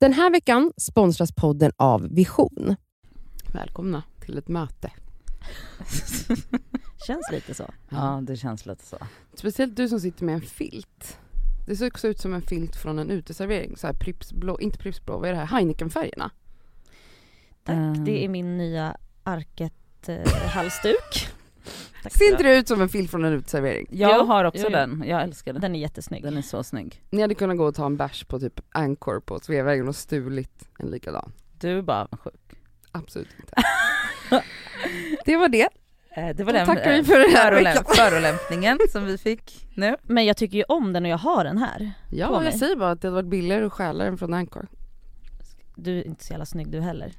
Den här veckan sponsras podden av Vision. Välkomna till ett möte. Känns lite så. Ja, det känns lite så. Speciellt du som sitter med en filt. Det ser också ut som en filt från en uteservering. Så här Pripsblå, inte Pripsblå, vad är det här? Heineken-färgerna. Tack, det är min nya Arket-halsduk. Ser inte det ut som en filt från en uteservering? Jag har också den, jag älskar den. Den är jättesnygg. Den är så snygg. Ni hade kunnat gå och ta en bärs på typ Anchor på Sveavägen och stulit en likadan. Du är bara sjuk. Absolut inte. Det var det. Det var Då den tackar vi för den här förolämpningen som vi fick nu. Men jag tycker ju om den och jag har den här. Ja, jag säger bara att det hade varit billigare att stjäla den från Anchor. Du är inte så jävla snygg du heller.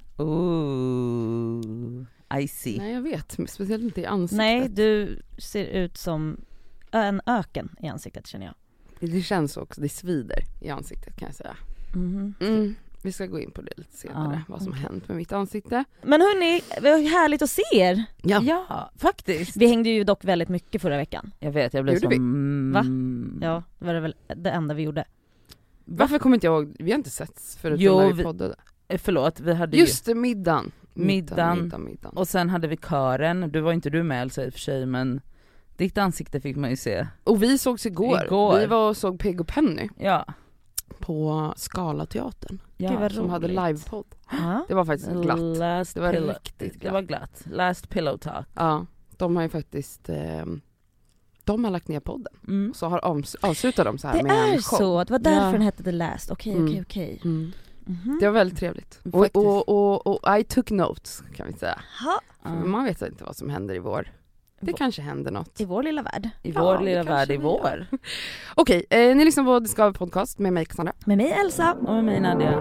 Ooh, I see. Nej, jag vet. Speciellt inte i ansiktet. Nej, du ser ut som en öken i ansiktet, känner jag. Det känns också, det svider i ansiktet kan jag säga. Vi ska gå in på det lite senare, vad som har hänt med mitt ansikte. Men hörni, det var härligt att se er. Ja, faktiskt. Vi hängde ju dock väldigt mycket förra veckan. Jag vet, jag blev Gjorde som... Va? Ja, det var väl det enda vi gjorde. Varför kommer inte jag ihåg? Vi har inte setts förutom när vi poddade. Förlåt, vi hade just det, middagen. Och sen hade vi kören. Du var inte du med Elsa i och för sig, men ditt ansikte fick man ju se. Och vi sågs igår. Vi var och såg Peg och Penny. Ja. På Scalateatern. Ja, som hade livepodd. Det var faktiskt glatt. Det var riktigt glatt. Det var glatt. Last Pillow Talk. Ja, de har ju faktiskt de har lagt ner podden. Så har avslutat dem så här det med en show. Så, det var därför den hette The Last. Okej. Det var väldigt trevligt. Och I took notes, kan vi säga. Man vet inte vad som händer i vår. Det kanske händer något. I vår lilla värld. I vår lilla värld i vår. Okej, ni lyssnar på Det ska vara podcast med mig Cassandra. Med mig Elsa. Och med mig Nadia.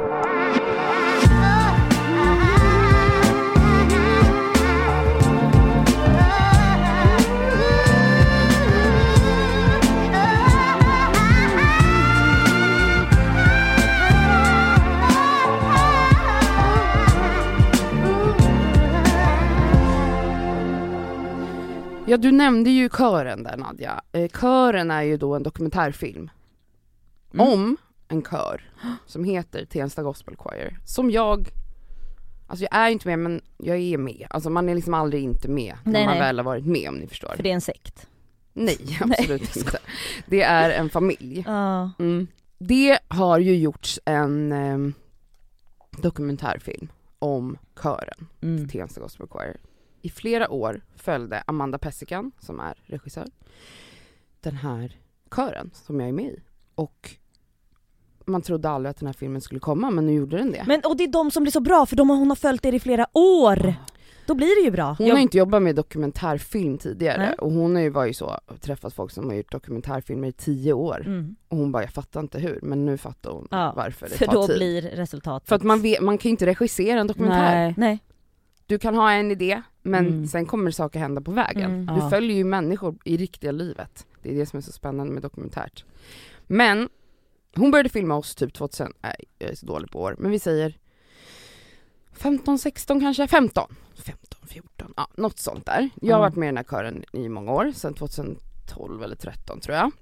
Ja, du nämnde ju kören där, Nadia. Kören är ju då en dokumentärfilm om en kör som heter Tensta Gospel Choir. Som jag är inte med, men jag är med. Alltså man är liksom aldrig inte med när man väl har varit med, om ni förstår. För det är en sekt. Nej, absolut inte. Det är en familj. Det har ju gjorts en dokumentärfilm om kören Tensta Gospel Choir. I flera år följde Amanda Pessikan, som är regissör, den här kören som jag är med i. Och man trodde aldrig att den här filmen skulle komma, men nu gjorde den det. Och det är de som blir så bra, för hon har följt er i flera år. Då blir det ju bra. Hon har inte jobbat med dokumentärfilm tidigare. Och hon var ju så, träffat folk som har gjort dokumentärfilmer i 10 år. Och hon bara, jag fattar inte hur. Men nu fattar hon varför det tar tid. För då blir resultatet. För att man kan ju inte regissera en dokumentär. Nej. Du kan ha en idé, men sen kommer saker hända på vägen. Du följer ju människor i riktiga livet. Det är det som är så spännande med dokumentärt. Men hon började filma oss typ 2000, jag är så dålig på år, men vi säger 15, 16 kanske, 15, 14, något sånt där. Jag har varit med i den här kören i många år, sedan 2012 eller 13 tror jag.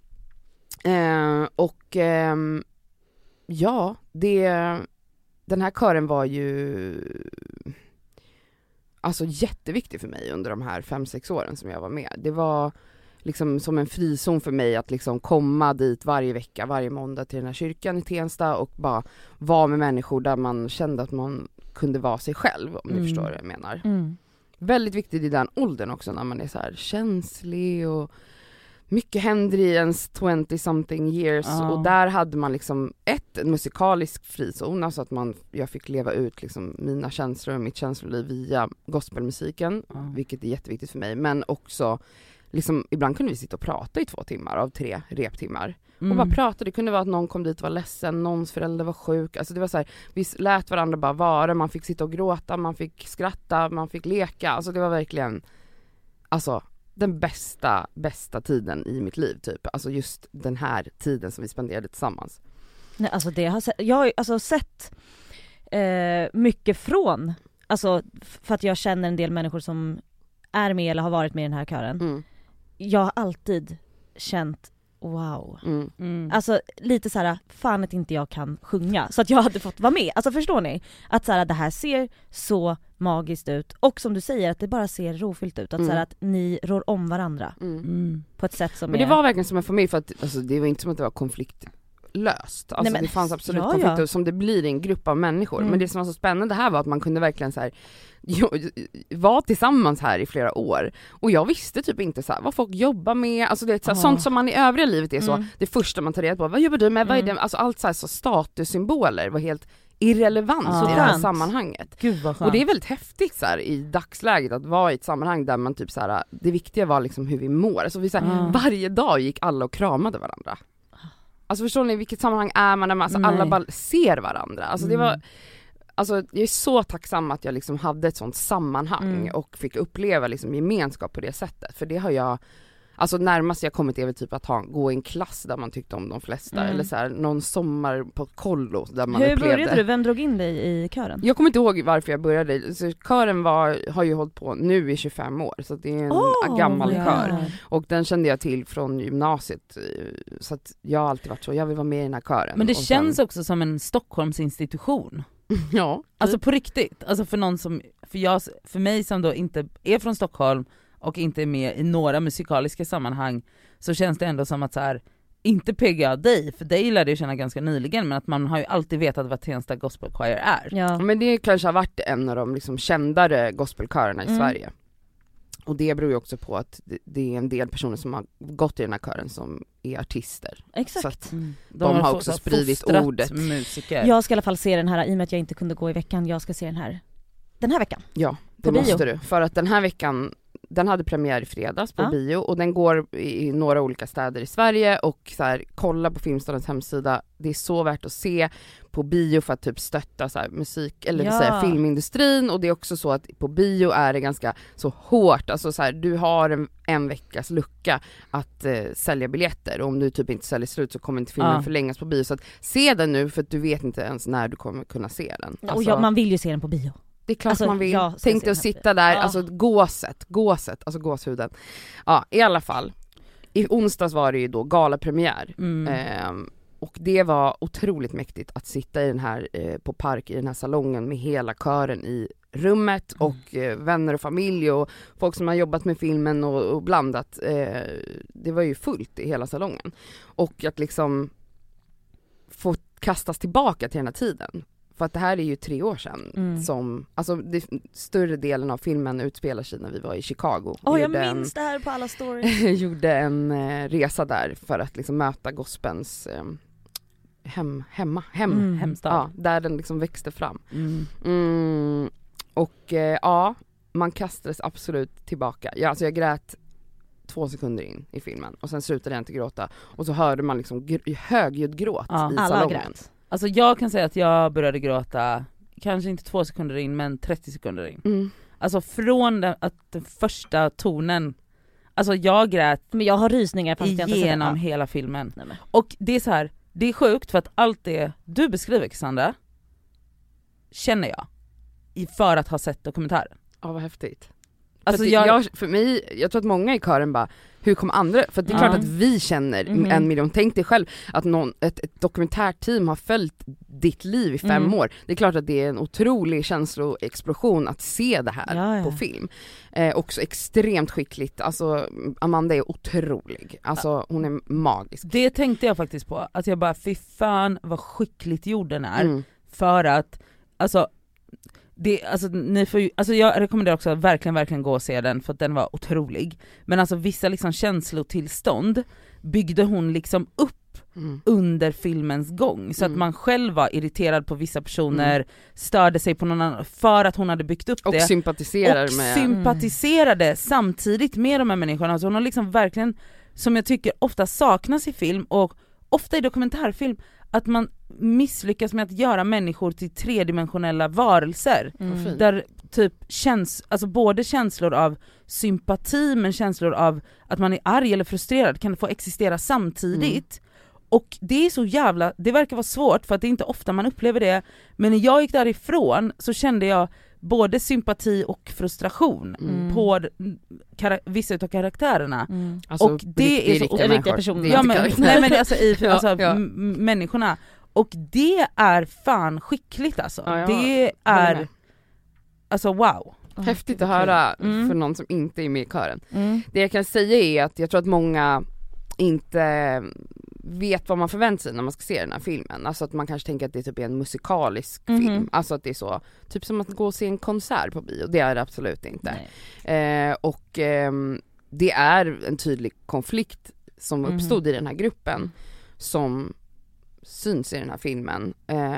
Den här kören var ju alltså jätteviktig för mig under de här 5-6 åren som jag var med. Det var liksom som en frizon för mig att liksom komma dit varje vecka, varje måndag till den här kyrkan i Tensta och bara vara med människor där man kände att man kunde vara sig själv, om ni förstår vad jag menar. Väldigt viktigt i den åldern också, när man är så här känslig och mycket händer i ens 20-something years. Och där hade man liksom en musikalisk frizon, alltså att jag fick leva ut liksom mina känslor och mitt känsloliv via gospelmusiken, vilket är jätteviktigt för mig. Men också liksom, ibland kunde vi sitta och prata i 2 timmar av 3 reptimmar. Och bara prata, det kunde vara att någon kom dit och var ledsen, någons förälder var sjuk. Alltså det var så här, vi lät varandra bara vara, man fick sitta och gråta, man fick skratta, man fick leka. Alltså det var verkligen den bästa tiden i mitt liv typ. Alltså just den här tiden som vi spenderade tillsammans. Nej, alltså jag har sett mycket från, alltså för att jag känner en del människor som är med eller har varit med i den här kören. Jag har alltid känt wow. Alltså lite så här, fan att inte jag kan sjunga så att jag hade fått vara med. Alltså förstår ni? Att så här, det här ser så magiskt ut och som du säger att det bara ser rofyllt ut. Att så här, att ni rår om varandra på ett sätt som men det var verkligen som en familj för att alltså, det var inte som att det var konfliktlöst. Alltså det fanns absolut konflikter som det blir i en grupp av människor. Men det som var så spännande här var att man kunde verkligen så här vara tillsammans här i flera år. Och jag visste typ inte så här, vad folk jobbar med. Alltså det är så här, sånt som man i övriga livet är så. Det första man tar reda på. Vad jobbar du med? Vad är det? Alltså allt så här så statussymboler var helt irrelevant i det här sammanhanget. Gud vad skönt. Och det är väldigt häftigt så här, i dagsläget att vara i ett sammanhang där man typ så här, det viktiga var liksom hur vi mår. Alltså vi så här, varje dag gick alla och kramade varandra. Alltså förstår ni vilket sammanhang är man när man, alltså, alla bara ser varandra. Alltså det var, alltså jag är så tacksam att jag liksom hade ett sånt sammanhang och fick uppleva liksom gemenskap på det sättet. För det har jag, alltså närmast jag kommit är väl typ att gå i en klass där man tyckte om de flesta. Eller så här, någon sommar på kollo där man upplevde. Hur började du? Vem drog in dig i kören? Jag kommer inte ihåg varför jag började. Så kören har ju hållit på nu i 25 år. Så det är en gammal kör. Och den kände jag till från gymnasiet. Så att jag har alltid varit så, jag vill vara med i den här kören. Men det känns också som en Stockholmsinstitution. Ja. Alltså på riktigt. Alltså för någon som, för mig som då inte är från Stockholm och inte är med i några musikaliska sammanhang, så känns det ändå som att så här, inte PGA dig, för dig lärde jag känna ganska nyligen, men att man har ju alltid vetat vad Tensta Gospel Choir är. Ja. Men det kanske har varit en av de liksom kändare gospelkörerna i Sverige. Och det beror ju också på att det är en del personer som har gått i den här kören som är artister. Exakt. Så att de har också spridit ordet. Musiker. Jag ska i alla fall se den här, i och med att jag inte kunde gå i veckan, jag ska se den här veckan. Ja, det måste du. För att den här veckan, den hade premiär i fredags på bio och den går i några olika städer i Sverige och så här, kolla på Filmstadens hemsida. Det är så värt att se på bio för att typ stötta så här, musik eller säga filmindustrin, och det är också så att på bio är det ganska så hårt, alltså så här, du har en veckas lucka att sälja biljetter, och om du typ inte säljer slut så kommer inte filmen förlängas på bio, så att se den nu för att du vet inte ens när du kommer kunna se den. Alltså, och man vill ju se den på bio. Det är klart man vill. Tänk dig att sitta där, alltså gåset, alltså gåshuden. Ja, i alla fall. I onsdags var det ju då galapremiär. Och det var otroligt mäktigt att sitta i den här på Park i den här salongen med hela kören i rummet och vänner och familj och folk som har jobbat med filmen och blandat. Det var ju fullt i hela salongen. Och att liksom få kastas tillbaka till den här tiden. För att det här är ju 3 år sedan som, alltså större delen av filmen utspelar sig när vi var i Chicago. Jag minns det här på alla stories. Gjorde en resa där för att liksom möta gospelns hemstad. Ja, där den liksom växte fram. Och man kastades absolut tillbaka. Alltså jag grät 2 sekunder in i filmen och sen slutade jag inte gråta. Och så hörde man liksom högljudd gråt i salongen. Alltså jag kan säga att jag började gråta, kanske inte 2 sekunder in, men 30 sekunder in. Alltså från den första tonen, alltså jag grät, men jag har rysningar igenom hela filmen. Nej, och det är så här, det är sjukt för att allt det du beskriver, Cassandra, känner jag för att ha sett dokumentären. Ja, vad häftigt. Alltså för mig, jag tror att många i kören bara, hur kommer andra, för det är klart att vi känner 1 miljon. Tänk dig själv att ett dokumentärteam har följt ditt liv i 5 år. Det är klart att det är en otrolig känsloexplosion att se det här på film. Också extremt skickligt, alltså Amanda är otrolig, alltså hon är magisk. Det tänkte jag faktiskt på, att jag bara, fy fan vad skickligt gjord den är. För att, alltså jag rekommenderar också att verkligen gå och se den, för att den var otrolig. Men alltså vissa liksom känslotillstånd byggde hon liksom upp under filmens gång, så att man själv var irriterad på vissa personer, störde sig på någon annan för att hon hade byggt upp och det sympatiserade samtidigt med de här människorna. Alltså hon har liksom verkligen, som jag tycker ofta saknas i film och ofta i dokumentärfilm, att man misslyckas med att göra människor till 3-dimensionella varelser. Där typ alltså både känslor av sympati men känslor av att man är arg eller frustrerad kan få existera samtidigt. Och det är så jävla, det verkar vara svårt för att det är inte ofta man upplever det, men när jag gick därifrån så kände jag både sympati och frustration på vissa utav karaktärerna. Alltså, och det är så riktiga personer. Ja, men, nej, men alltså, människorna. Och det är fan skickligt alltså. Det är alltså wow. Häftigt att höra för någon som inte är med i kören. Det jag kan säga är att jag tror att många inte vet vad man förväntar sig när man ska se den här filmen. Alltså att man kanske tänker att det typ är en musikalisk film. Alltså att det är så, typ som att gå och se en konsert på bio. Det är det absolut inte. Det är en tydlig konflikt som uppstod i den här gruppen som syns i den här filmen.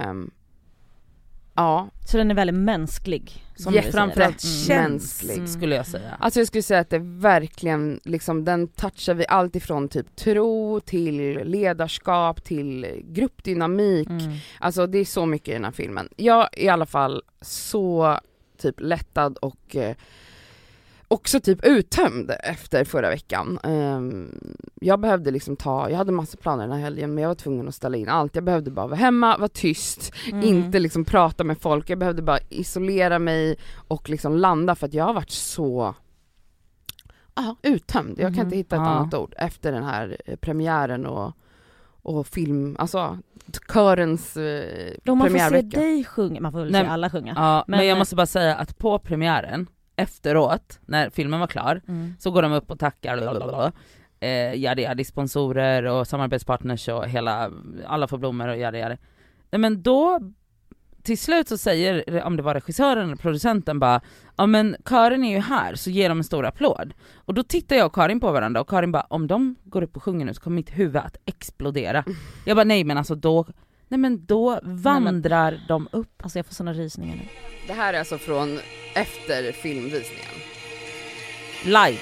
Så den är väldigt mänsklig. Framförallt känslig skulle jag säga. Alltså jag skulle säga att det verkligen liksom, den touchar vi allt ifrån typ tro till ledarskap till gruppdynamik. Alltså det är så mycket i den här filmen. Jag är i alla fall så typ lättad och också typ uttömd efter förra veckan. Jag behövde liksom jag hade massa planer den här helgen, men jag var tvungen att ställa in allt. Jag behövde bara vara hemma, vara tyst, inte liksom prata med folk. Jag behövde bara isolera mig och liksom landa, för att jag har varit så uttömd. Jag kan inte hitta ett annat ord efter den här premiären och film, alltså körens Då man premiärvecka. får se dig sjunga, man får väl se alla sjunga. Ja, men jag måste bara säga att på premiären efteråt, när filmen var klar, så går de upp och tackar yadi sponsorer och samarbetspartners och alla får blommor och yadi. Men då till slut så säger, om det var regissören eller producenten, bara ja men Karin är ju här, så ger de en stor applåd. Och då tittar jag och Karin på varandra och Karin bara, om de går upp och sjunger nu så kommer mitt huvud att explodera. Jag bara nej men alltså då vandrar de upp. Alltså jag får såna rysningar nu. Det här är alltså från efter filmvisningen. Live.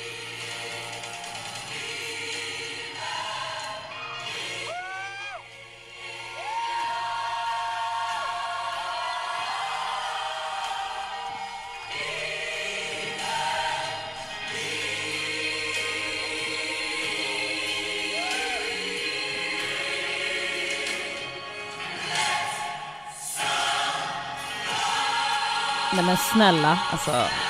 Nej men snälla, Alltså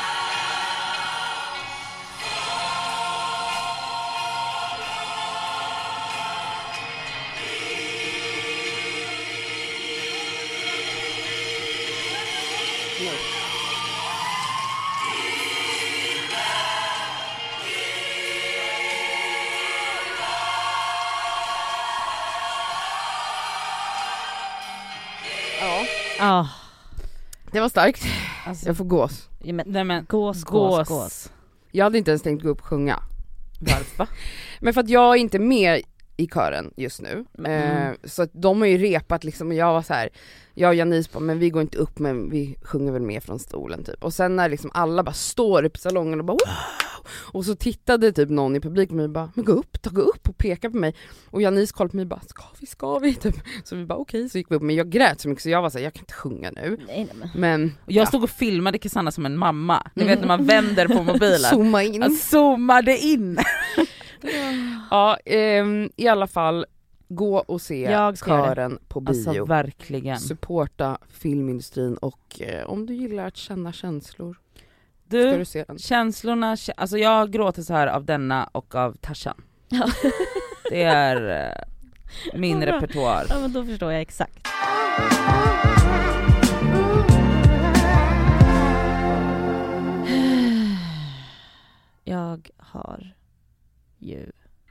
Det var starkt. Alltså, Jag får gås. nej men gås. Jag hade inte ens tänkt gå upp och sjunga. Varför? Men för att jag är inte med i kören just nu. Så att de har ju repat liksom, och jag var så här, jag och Janice bara, men vi går inte upp, men vi sjunger väl med från stolen typ. Och sen när liksom alla bara står upp i salongen och bara wow! Och så tittade typ någon i publiken på mig och bara, men gå upp och peka på mig. Och Janice kollade på mig och bara, ska vi typ. Så vi bara okej, så gick vi upp. Men jag grät så mycket så jag var så här, jag kan inte sjunga nu. Nej. Men jag stod och filmade Cassandra som en mamma. Ni vet när man vänder på mobilen. Zooma in. Zoomade in. Ja, i alla fall gå och se kören på bio. Alltså verkligen. Supporta filmindustrin och om du gillar att känna känslor, ska du se den. Känslorna, alltså jag gråter så här av denna och av Tarzan. Det är min repertoar. Ja men då förstår jag exakt. Jag har ju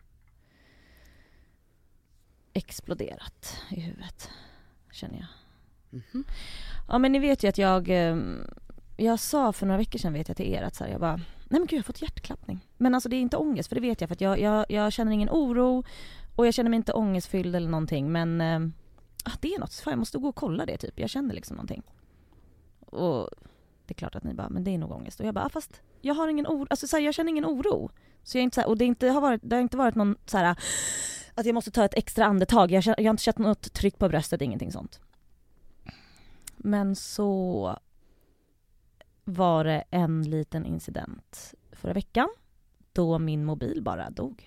exploderat i huvudet, känner jag. Ja men ni vet ju att jag sa för några veckor sedan, vet jag till er, att så här, jag bara, nej men gud jag har fått hjärtklappning. Men alltså det är inte ångest, för det vet jag, för att jag känner ingen oro och jag känner mig inte ångestfylld eller någonting, men det är något, fan jag måste gå och kolla det typ, jag känner liksom någonting. Och det är klart att ni bara, men det är nog ångest. Och jag bara, fast jag har ingen oro, alltså så här, jag känner ingen oro. Så jag är inte så här, och det har inte varit någon så här att jag måste ta ett extra andetag. Jag har inte känt något tryck på bröstet, ingenting sånt. Men så var det en liten incident förra veckan då min mobil bara dog.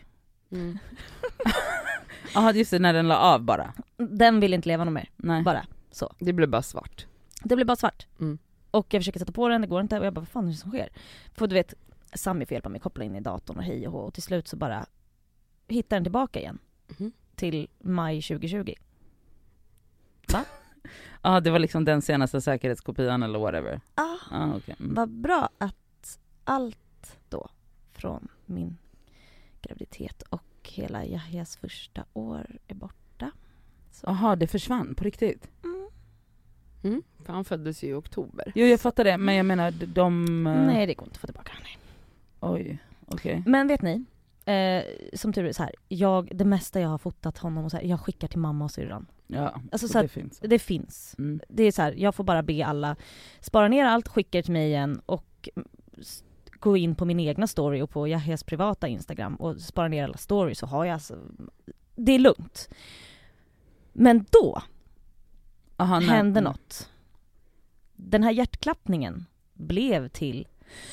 Ja, just det, när den la av bara. Den vill inte leva något mer. Nej. Bara så. Det blev bara svart. Det blev bara svart. Och jag försöker sätta på den, det går inte. Och jag bara, vad fan är det som sker? För du vet, Sami får hjälpa mig koppla in i datorn och hej och hå. Och till slut så bara hittar den tillbaka igen. Till maj 2020. Va? Ja, det var liksom den senaste säkerhetskopian eller whatever. Okay. Vad bra att allt då från min graviditet och hela Yahyas första år är borta. Jaha, det försvann på riktigt? För han föddes ju i oktober. Jo, jag fattar det, men jag menar Nej, det går inte att få tillbaka. Nej. Oj, okej. Men vet ni, som tur är så här, det mesta jag har fotat honom och så här, jag skickar till mamma och syrran. Ja, alltså, så det finns. Mm. Det är så här, jag får bara be alla spara ner allt, skicka till mig igen och gå in på min egna story och på Yahyas privata Instagram och spara ner alla stories, så har jag alltså, det är lugnt. Men då hände något. Den här hjärtklappningen blev till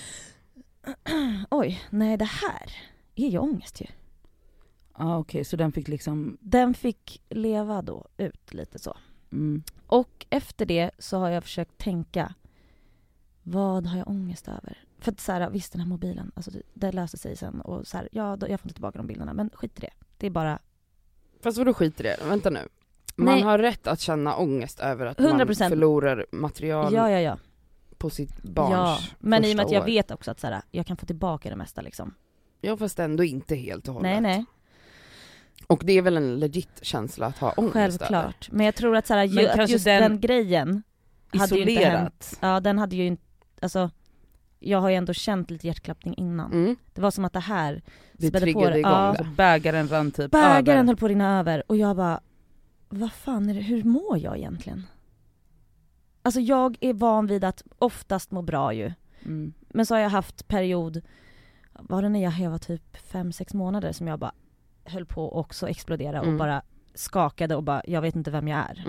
oj, nej, det här är ju ångest ju. Okej, så den fick liksom... Den fick leva då ut lite så. Och efter det så har jag försökt tänka, vad har jag ångest över? För att så här, visst, den här mobilen, alltså det löser sig sen. Och så här, jag får inte tillbaka de bilderna, men skit i det. Det är bara... Fast vadå skit i det? Vänta nu. Man har rätt att känna ångest över att 100%. Man förlorar material ja. på sitt barns men i och med att jag år. vet också att så här, jag kan få tillbaka det mesta liksom. Ja, fast ändå inte helt och hållet. Nej. Och det är väl en legit känsla att ha ångest. Självklart. Men jag tror att, så här, att just den grejen hade ju inte hänt. Ja, den hade ju inte... Alltså, jag har ju ändå känt lite hjärtklappning innan. Det var som att det här spädde på det. Ja. Bägaren rann typ Bägaren över. höll på att rinna över. Och jag bara, vad fan är det? Hur mår jag egentligen? Alltså jag är van vid att oftast må bra ju. Men så har jag haft period, var det när jag var typ 5-6 månader som jag bara höll på också explodera och bara skakade och bara, jag vet inte vem jag är.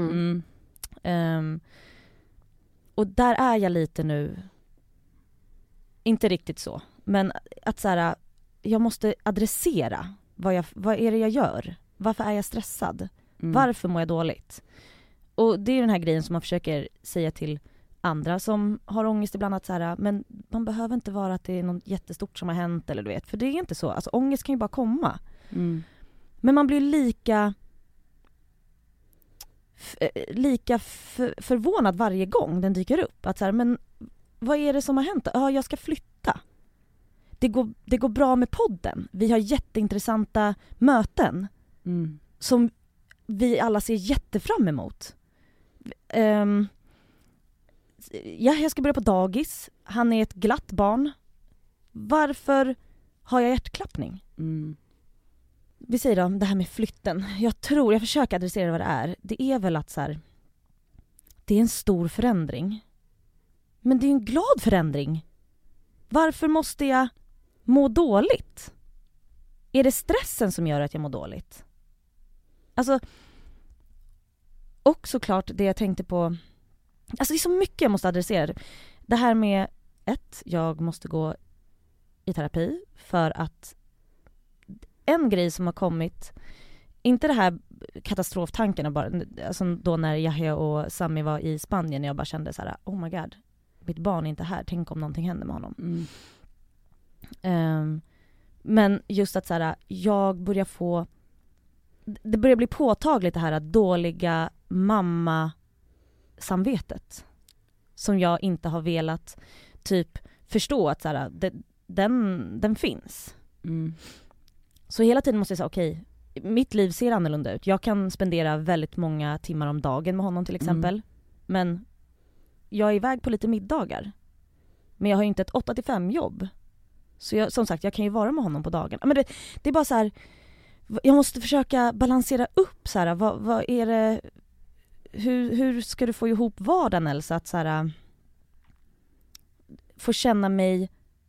Och där är jag lite nu, inte riktigt så, men att så här, jag måste adressera vad är det jag gör? Varför är jag stressad? Varför mår jag dåligt? Och det är den här grejen som man försöker säga till andra som har ångest ibland, att så här, men man behöver inte vara att det är något jättestort som har hänt eller du vet, för det är inte så. Alltså ångest kan ju bara komma. Men man blir lika förvånad varje gång den dyker upp. Att så här, men vad är det som har hänt? Ja, jag ska flytta. Det går bra med podden. Vi har jätteintressanta möten som vi alla ser jättefram emot. Jag ska börja på dagis. Han är ett glatt barn. Varför har jag hjärtklappning? Vi säger då, det här med flytten. Jag försöker adressera vad det är. Det är väl att så här, det är en stor förändring. Men det är en glad förändring. Varför måste jag må dåligt? Är det stressen som gör att jag mår dåligt? Alltså, och såklart det jag tänkte på, alltså det är så mycket jag måste adressera. Det här med jag måste gå i terapi för att en grej som har kommit, inte det här katastroftanken bara, alltså då när Yahya och Sami var i Spanien, jag bara kände så här, oh my god, mitt barn är inte här, tänk om någonting händer med honom. Men just att så här, det börjar bli påtagligt det här dåliga mamma-samvetet som jag inte har velat typ förstå att så här, den finns. Så hela tiden måste jag säga, okej, mitt liv ser annorlunda ut. Jag kan spendera väldigt många timmar om dagen med honom till exempel. Men jag är iväg på lite middagar. Men jag har ju inte ett 8-5 jobb. Så som sagt, jag kan ju vara med honom på dagen. Men det är bara så här, jag måste försöka balansera upp så här, vad är det, hur ska du få ihop vardagen, Elsa, att så här, få känna mig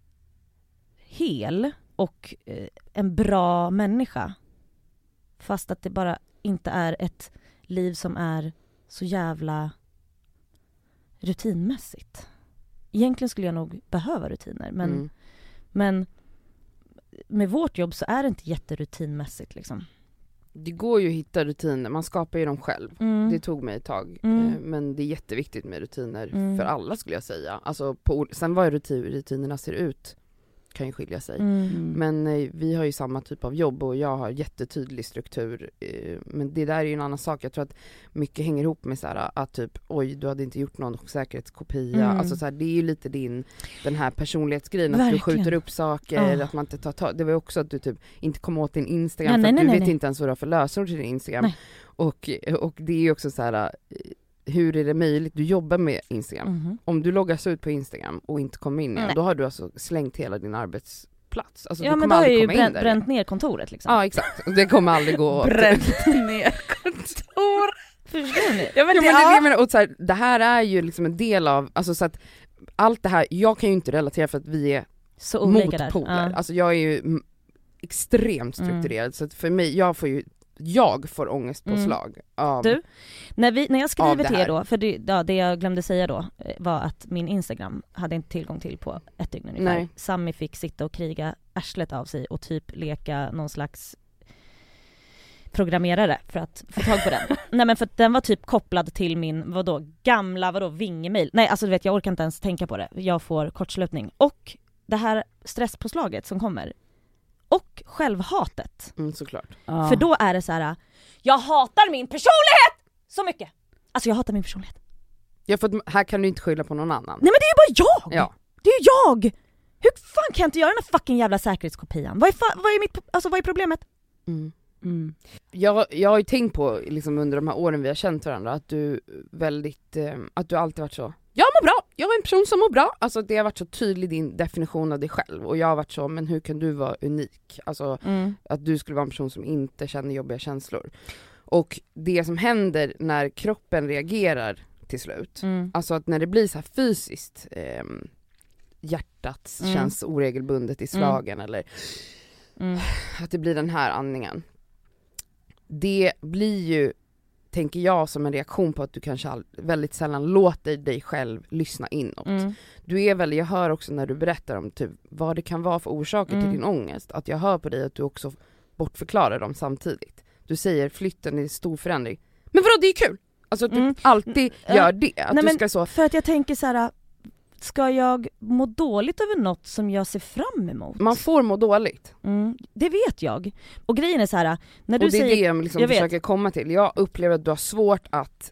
hel och en bra människa, fast att det bara inte är ett liv som är så jävla rutinmässigt. Egentligen skulle jag nog behöva rutiner, men med vårt jobb så är det inte jätterutinmässigt liksom. Det går ju att hitta rutiner, man skapar ju dem själv. Det tog mig ett tag, men det är jätteviktigt med rutiner för alla skulle jag säga. Alltså sen vad rutinerna ser ut kan ju skilja sig. Men vi har ju samma typ av jobb och jag har jättetydlig struktur. Men det där är ju en annan sak. Jag tror att mycket hänger ihop med så här, att typ, oj, du hade inte gjort någon säkerhetskopia. Alltså så här, det är ju lite den här personlighetsgrejen, att du skjuter upp saker, att man inte tar det var ju också att du typ inte kom åt din Instagram, för att du vet inte ens vad du har för lösenord till din Instagram. Och det är ju också så här, hur är det möjligt? Du jobbar med Instagram. Om du loggas ut på Instagram och inte kommer in igen, då har du alltså slängt hela din arbetsplats. Alltså, ja, men då har jag ju bränt ner kontoret liksom. Ja, exakt. Det kommer aldrig gå. Bränt ner kontor. Förstår ni? Ja, men det menar, och så här, det här är ju liksom en del av, alltså så att allt det här, jag kan ju inte relatera för att vi är så motpoler. Alltså jag är ju extremt strukturerad, så att för mig, jag får ångestpåslag av. Du, när jag skriver till er då, för det jag glömde säga då var att min Instagram hade inte tillgång till på ett dygn ungefär. Nej. Sammy fick sitta och kriga arslet av sig och typ leka någon slags programmerare för att få tag på den. Nej, men för att den var typ kopplad till min gamla Vingemail. Nej, alltså du vet, jag orkar inte ens tänka på det. Jag får kortslutning. Och det här stresspåslaget som kommer. Och självhatet. Såklart. För då är det så här: jag hatar min personlighet så mycket. Alltså jag hatar min personlighet. Ja, för här kan du inte skylla på någon annan. Nej, men det är ju bara jag. Ja. Det är ju jag. Hur fan kan jag inte göra den här fucking jävla säkerhetskopian? Vad är problemet? Jag har ju tänkt på liksom, under de här åren vi har känt varandra, att du att du alltid varit så, jag mår bra, jag är en person som mår bra. Alltså det har varit så tydlig din definition av dig själv, och jag har varit så, men hur kan du vara unik? Alltså att du skulle vara en person som inte känner jobbiga känslor. Och det som händer när kroppen reagerar till slut, alltså att när det blir så här fysiskt, hjärtat känns oregelbundet i slagen, eller att det blir den här andningen, det blir ju, tänker jag, som en reaktion på att du kanske väldigt sällan låter dig själv lyssna inåt. Du är väl, jag hör också när du berättar om typ vad det kan vara för orsaker till din ångest, att jag hör på dig att du också bortförklarar dem samtidigt. Du säger flytten är stor förändring. Men vadå, det är kul! Alltså att du alltid gör det. Att du ska så... För att jag tänker så här: ska jag må dåligt över något som jag ser fram emot? Man får må dåligt. Det vet jag. Och grejen är så här, när du och det är säger, det jag liksom försöker komma till. Jag upplever att du har svårt att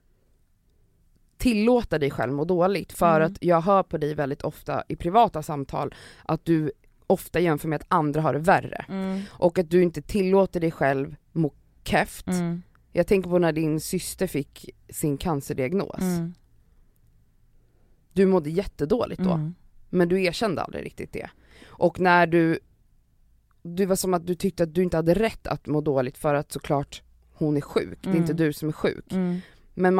tillåta dig själv må dåligt, för att jag hör på dig väldigt ofta i privata samtal att du ofta jämför med att andra har det värre. Och att du inte tillåter dig själv må keft. Jag tänker på när din syster fick sin cancerdiagnos. Du mådde jättedåligt då. Men du erkände aldrig riktigt det. Och när du var som att du tyckte att du inte hade rätt att må dåligt, för att såklart hon är sjuk. Det är inte du som är sjuk. Men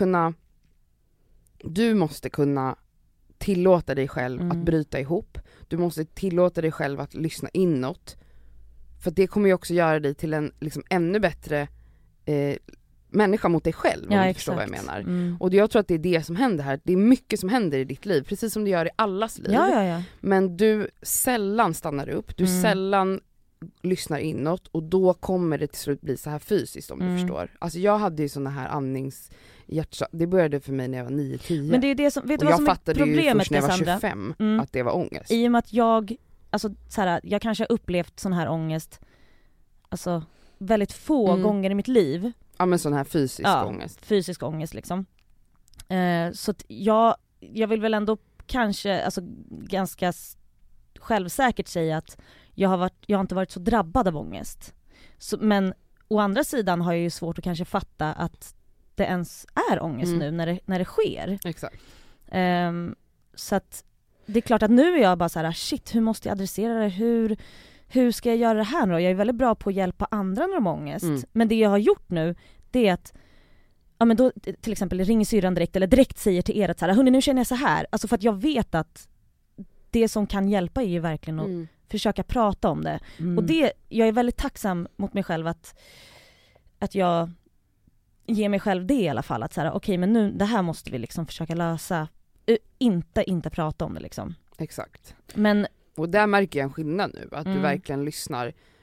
du måste kunna tillåta dig själv att bryta ihop. Du måste tillåta dig själv att lyssna inåt. För det kommer ju också göra dig till en liksom ännu bättre människa mot dig själv, om du förstår vad jag menar. Och jag tror att det är det som händer här. Det är mycket som händer i ditt liv, precis som det gör i allas liv. Ja. Men du sällan stannar upp, du sällan lyssnar inåt, och då kommer det till slut bli så här fysiskt, om du förstår. Alltså jag hade ju såna här det började för mig när jag var 9-10. Men det är det som, vet du och vad som jag fattade är problemet ju först när jag var Sandra? 25 att det var ångest. I och med att jag kanske har upplevt sån här ångest alltså väldigt få gånger i mitt liv. Ja, men sån här fysisk ångest. Fysisk ångest liksom. Så att jag vill väl ändå kanske alltså ganska självsäkert säga att jag har inte varit så drabbad av ångest. Men å andra sidan har jag ju svårt att kanske fatta att det ens är ångest nu när det sker. Exakt. Så att det är klart att nu är jag bara så här: shit, hur måste jag adressera det? Hur ska jag göra det här nu? Jag är väldigt bra på att hjälpa andra när de har ångest. Men det jag har gjort nu, det är att men då till exempel ringer syrran direkt, eller direkt säger till er att så här: hörni, nu känner jag så här. Alltså för att jag vet att det som kan hjälpa är ju verkligen att försöka prata om det. Och jag är väldigt tacksam mot mig själv att jag ger mig själv det i alla fall. Att så här, okej, men nu, det här måste vi liksom försöka lösa. Inte prata om det liksom. Exakt. Men och där märker jag en skillnad nu, att du verkligen lyssnar.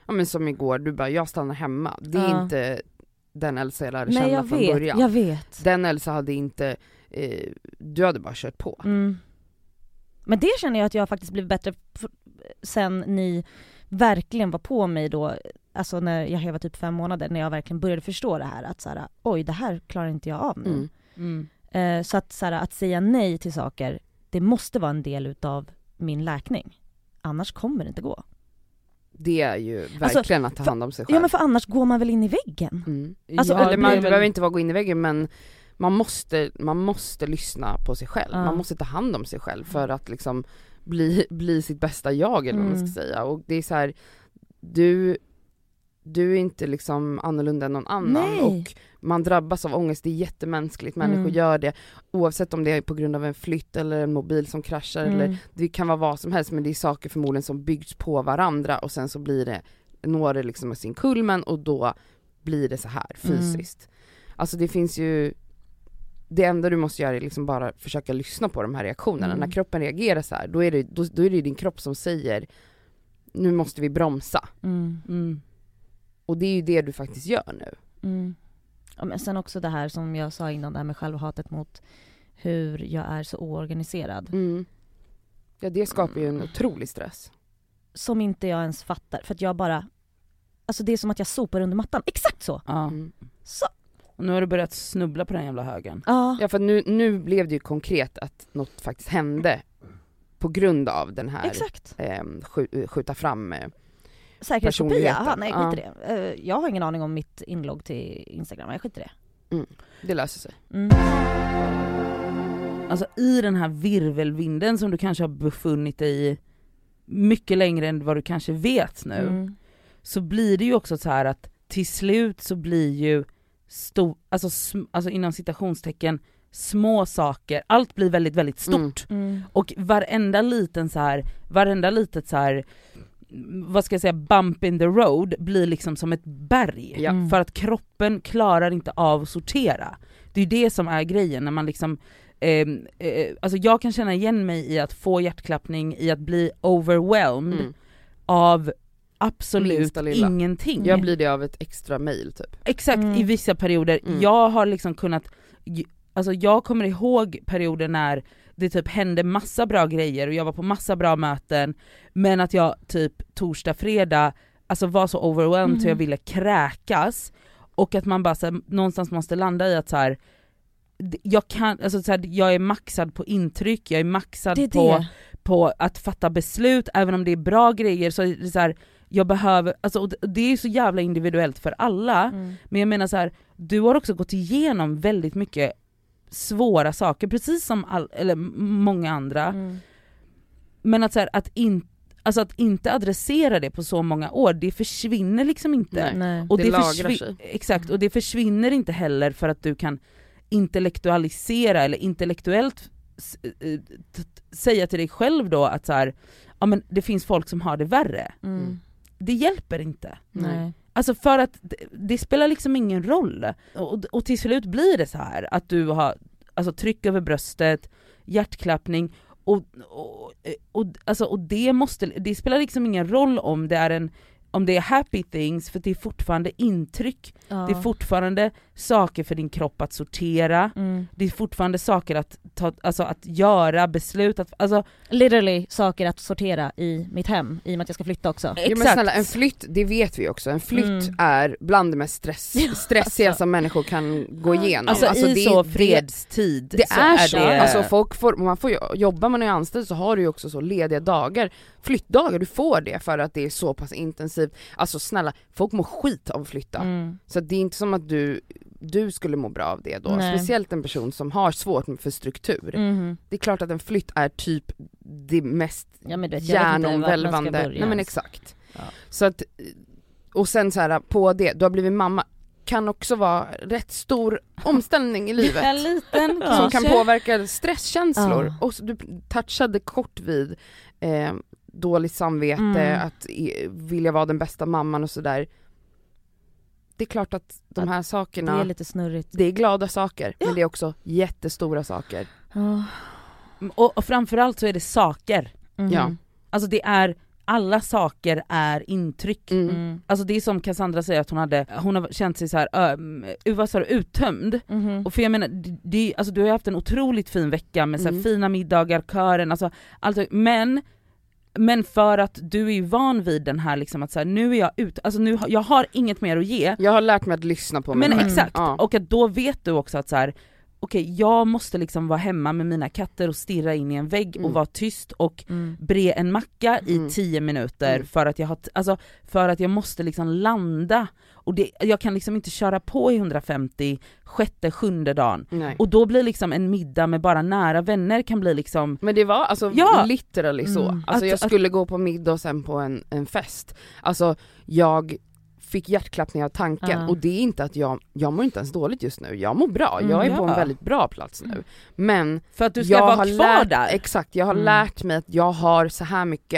Ja men som igår, du bara, jag stannar hemma. Det är inte den Elsa jag lärde känna. Nej, jag från vet, början. jag vet. Den Elsa hade inte, du hade bara kört på. Men det känner jag att jag faktiskt blivit bättre sen ni verkligen var på mig då, alltså när jag var typ 5 månader, när jag verkligen började förstå det här, att så här, oj, det här klarar inte jag av nu. Så att, så här, att säga nej till saker, det måste vara en del utav min läkning. Annars kommer det inte gå. Det är ju verkligen att ta hand om sig själv. Ja, men för annars går man väl in i väggen. Alltså, eller man behöver inte gå in i väggen, men man måste lyssna på sig själv. Man måste ta hand om sig själv för att liksom bli sitt bästa jag, eller vad man ska säga. Och det är så här, du är inte liksom annorlunda än någon annan. Nej. Och man drabbas av ångest, det är jättemänskligt. Människor gör det, oavsett om det är på grund av en flytt eller en mobil som kraschar, eller det kan vara vad som helst, men det är saker förmodligen som byggs på varandra, och sen så når det liksom sin kulmen, och då blir det så här fysiskt. Alltså det finns ju, det enda du måste göra är liksom bara försöka lyssna på de här reaktionerna. När kroppen reagerar så här, då är det din kropp som säger, nu måste vi bromsa. Och det är ju det du faktiskt gör nu. Ja, men sen också det här som jag sa innan, det här med självhatet mot hur jag är så oorganiserad. Ja, det skapar ju en otrolig stress. Som inte jag ens fattar, för att jag bara, alltså det är som att jag sopar under mattan. Exakt så! Så. Och nu har du börjat snubbla på den jävla högen. Ja, för nu blev det ju konkret att något faktiskt hände på grund av den här skjuta fram säkerhetskopia. Nej, skit i det. Jag har ingen aning om mitt inlogg till Instagram. Jag skiter i det. Det löser sig. Alltså i den här virvelvinden som du kanske har befunnit dig i mycket längre än vad du kanske vet nu, så blir det ju också så här att till slut så blir ju alltså inom citationstecken små saker, allt blir väldigt, väldigt stort. Och varenda litet så här, vad ska jag säga, bump in the road blir liksom som ett berg. För att kroppen klarar inte av att sortera. Det är ju det som är grejen när man liksom alltså jag kan känna igen mig i att få hjärtklappning, i att bli overwhelmed av absolut ingenting. Jag blir det av ett extra mail typ. Exakt, i vissa perioder. Jag har liksom kunnat, alltså jag kommer ihåg perioder när det typ hände massa bra grejer och jag var på massa bra möten, men att jag typ torsdag, fredag alltså var så overwhelmed så jag ville kräkas, och att man bara så här, någonstans måste landa i att så här, jag kan, alltså så här, jag är maxad på intryck, jag är maxad på att fatta beslut, även om det är bra grejer, så är det så här, jag behöver, alltså, och det är så jävla individuellt för alla, men jag menar så här, du har också gått igenom väldigt mycket svåra saker, precis som eller många andra, men att så här, att inte adressera det på så många år, det försvinner liksom inte. Nej. Och det lagrar sig. Exakt, och det försvinner inte heller för att du kan intellektualisera eller intellektuellt säga till dig själv då att så här, ja men det finns folk som har det värre. Det hjälper inte. Nej. Alltså för att det spelar liksom ingen roll. Och till slut blir det så här att du har alltså tryck över bröstet, hjärtklappning, och det spelar liksom ingen roll om det är happy things, för det är fortfarande intryck. Det är fortfarande saker för din kropp att sortera. Det är fortfarande saker att göra beslut, alltså literally saker att sortera i mitt hem, i och med att jag ska flytta också. Exakt. Ja, men snälla, en flytt, det vet vi också. En flytt är bland det mest stressiga som människor kan gå igenom. Alltså i så fredstid. Det är så. Alltså man får jobba med när jag är anställd, så har du ju också så lediga dagar, flyttdagar, du får det för att det är så pass intensivt. Alltså snälla, folk mår skit av att flytta. Så det är inte som att du skulle må bra av det då. Nej. Speciellt en person som har svårt för struktur. Det är klart att en flytt är typ det mest hjärnomvälvande. Nej men exakt. Ja. Så att, och sen så här på det, du har blivit mamma, kan också vara rätt stor omställning i livet. En liten som kan påverka stresskänslor. Och du touchade kort vid dåligt samvete, att vilja vara den bästa mamman och sådär. Det är klart att de här sakerna, det är lite snurrigt. Det är glada saker, men det är också jättestora saker. Och framförallt så är det saker. Ja. Alltså det är alla saker är intryck. Alltså det är som Cassandra säger att hon har känt sig så här vad sa du, uttömd. Och för jag menar alltså du har haft en otroligt fin vecka med så här fina middagar, kören, alltså allt, men för att du är ju van vid den här liksom att så här, nu är jag ute, alltså nu jag har inget mer att ge. Jag har lärt mig att lyssna på mig. Men exakt, och att då vet du också att så här, okej, jag måste liksom vara hemma med mina katter och stirra in i en vägg och vara tyst och bre en macka i 10 minuter för att jag måste liksom landa, och jag kan liksom inte köra på i 150 7:e dagen. Nej. Och då blir liksom en middag med bara nära vänner kan bli liksom, men det var alltså literally så. Alltså jag skulle gå på middag och sen på en fest. Alltså jag fick hjärtklappning av tanken, och det är inte att jag mår inte ens dåligt just nu. Jag mår bra, jag är på en väldigt bra plats nu. Men för att du ska vara kvar där. Exakt, jag har lärt mig att jag har så här mycket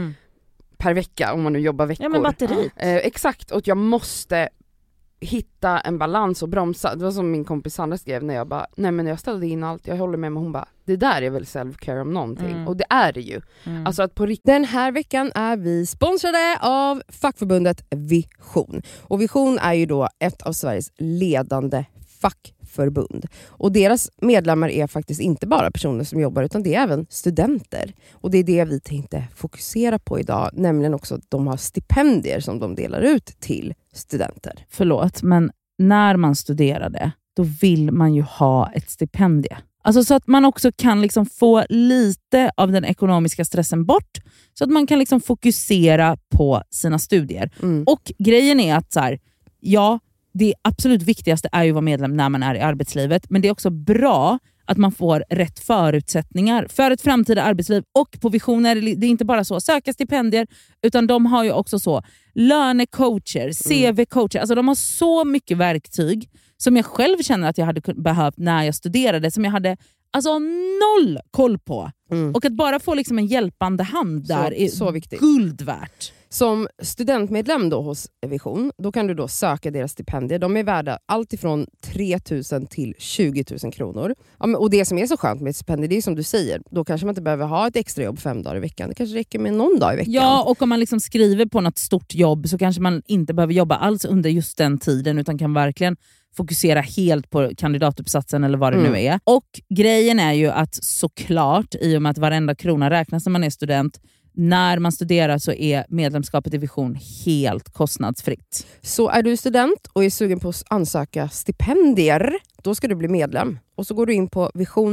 per vecka, om man nu jobbar veckor. Ja, men batteriet. Exakt, och jag måste hitta en balans och bromsa. Det var som min kompis Sandra skrev när jag bara, nej men jag ställde in allt, jag håller med, men hon bara, det där är väl self-care om någonting. Och det är det ju. Alltså att på Den här veckan är vi sponsrade av fackförbundet Vision. Och Vision är ju då ett av Sveriges ledande fackförbund. Och deras medlemmar är faktiskt inte bara personer som jobbar, utan det är även studenter. Och det är det vi tänkte fokusera på idag, nämligen också att de har stipendier som de delar ut till studenter. Förlåt, men när man studerade, då vill man ju ha ett stipendie. Alltså så att man också kan liksom få lite av den ekonomiska stressen bort, så att man kan liksom fokusera på sina studier. Och grejen är att så här, ja, det absolut viktigaste är ju att vara medlem när man är i arbetslivet, men det är också bra att man får rätt förutsättningar för ett framtida arbetsliv. Och på Vision är det är inte bara så söka stipendier, utan de har ju också så lönecoacher, CV-coacher. Alltså de har så mycket verktyg som jag själv känner att jag hade behövt när jag studerade, som jag hade alltså noll koll på. Och att bara få liksom en hjälpande hand där är så viktigt. Guld värt. Som studentmedlem då hos Vision, då kan du då söka deras stipendier. De är värda allt ifrån 3 000 till 20 000 kronor. Ja, och det som är så skönt med ett stipendier, det är som du säger, då kanske man inte behöver ha ett extra jobb 5 dagar i veckan. Det kanske räcker med någon dag i veckan. Ja, och om man liksom skriver på något stort jobb så kanske man inte behöver jobba alls under just den tiden, utan kan verkligen fokusera helt på kandidatuppsatsen eller vad det nu är. Och grejen är ju att såklart, i och med att varenda krona räknas när man är student, när man studerar så är medlemskapet i Vision helt kostnadsfritt. Så är du student och är sugen på att ansöka stipendier, då ska du bli medlem. Och så går du in på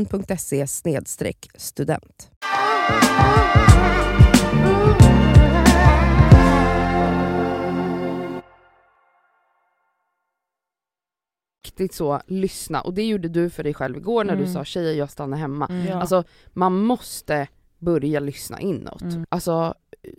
vision.se/student. riktigt så lyssna, och det gjorde du för dig själv igår när du sa tjejer, jag stannar hemma. Alltså man måste börja lyssna inåt. Alltså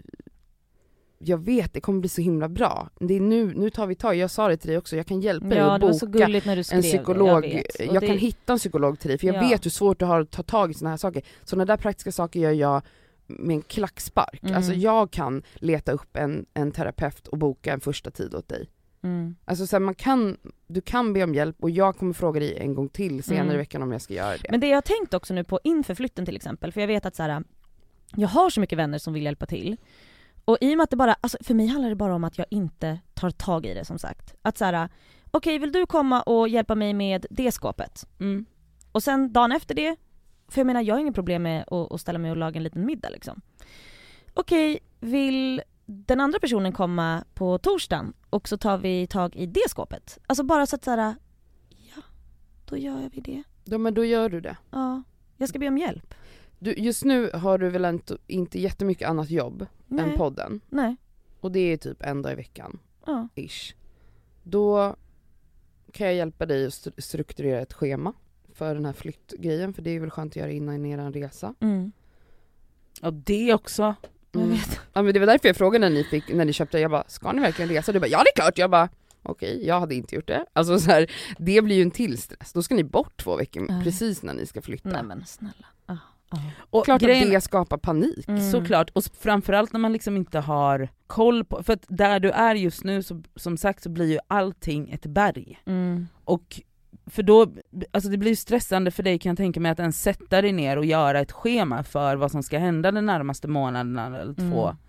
jag vet, det kommer bli så himla bra. Det är nu tar vi tag. Jag sa det till dig också, jag kan hjälpa dig att boka när du skrev, en psykolog. Jag kan hitta en psykolog till dig, för jag vet hur svårt du har att ta tag i såna här saker. Såna där praktiska saker gör jag med en klackspark. Alltså jag kan leta upp en terapeut och boka en första tid åt dig. Alltså så här, du kan be om hjälp, och jag kommer fråga dig en gång till senare i veckan om jag ska göra det. Men det jag har tänkt också nu på inför flytten till exempel, för jag vet att så här, jag har så mycket vänner som vill hjälpa till. Och i och med att det bara, alltså för mig handlar det bara om att jag inte tar tag i det, som sagt. Att så här, okej, vill du komma och hjälpa mig med det skåpet? Och sen dagen efter det, för jag menar, jag har ingen problem med att ställa mig och laga en liten middag liksom. Okej, vill den andra personen komma på torsdagen och så tar vi tag i det skåpet? Alltså bara så att så här, ja, då gör vi det. Ja, men då gör du det. Ja, jag ska be om hjälp. Just nu har du väl inte jättemycket annat jobb än podden? Nej. Och det är typ en dag i veckan. Ja. Ish. Då kan jag hjälpa dig att strukturera ett schema för den här flyttgrejen. För det är väl skönt att göra innan er resa. Ja, det också. Jag vet. Ja, men det var därför jag frågade när ni köpte. Jag bara, ska ni verkligen resa? Du bara, ja det är klart. Jag bara, okej, jag hade inte gjort det. Alltså så här, det blir ju en till stress. Då ska ni bort 2 veckor precis när ni ska flytta. Nej men snälla. Och klart att det skapar panik. Såklart, och framförallt när man liksom inte har koll på, för att där du är just nu så, som sagt, så blir ju allting ett berg. Och för då, alltså det blir ju stressande för dig, kan jag tänka mig, att ens sätta dig ner och göra ett schema för vad som ska hända den närmaste månaden eller 2.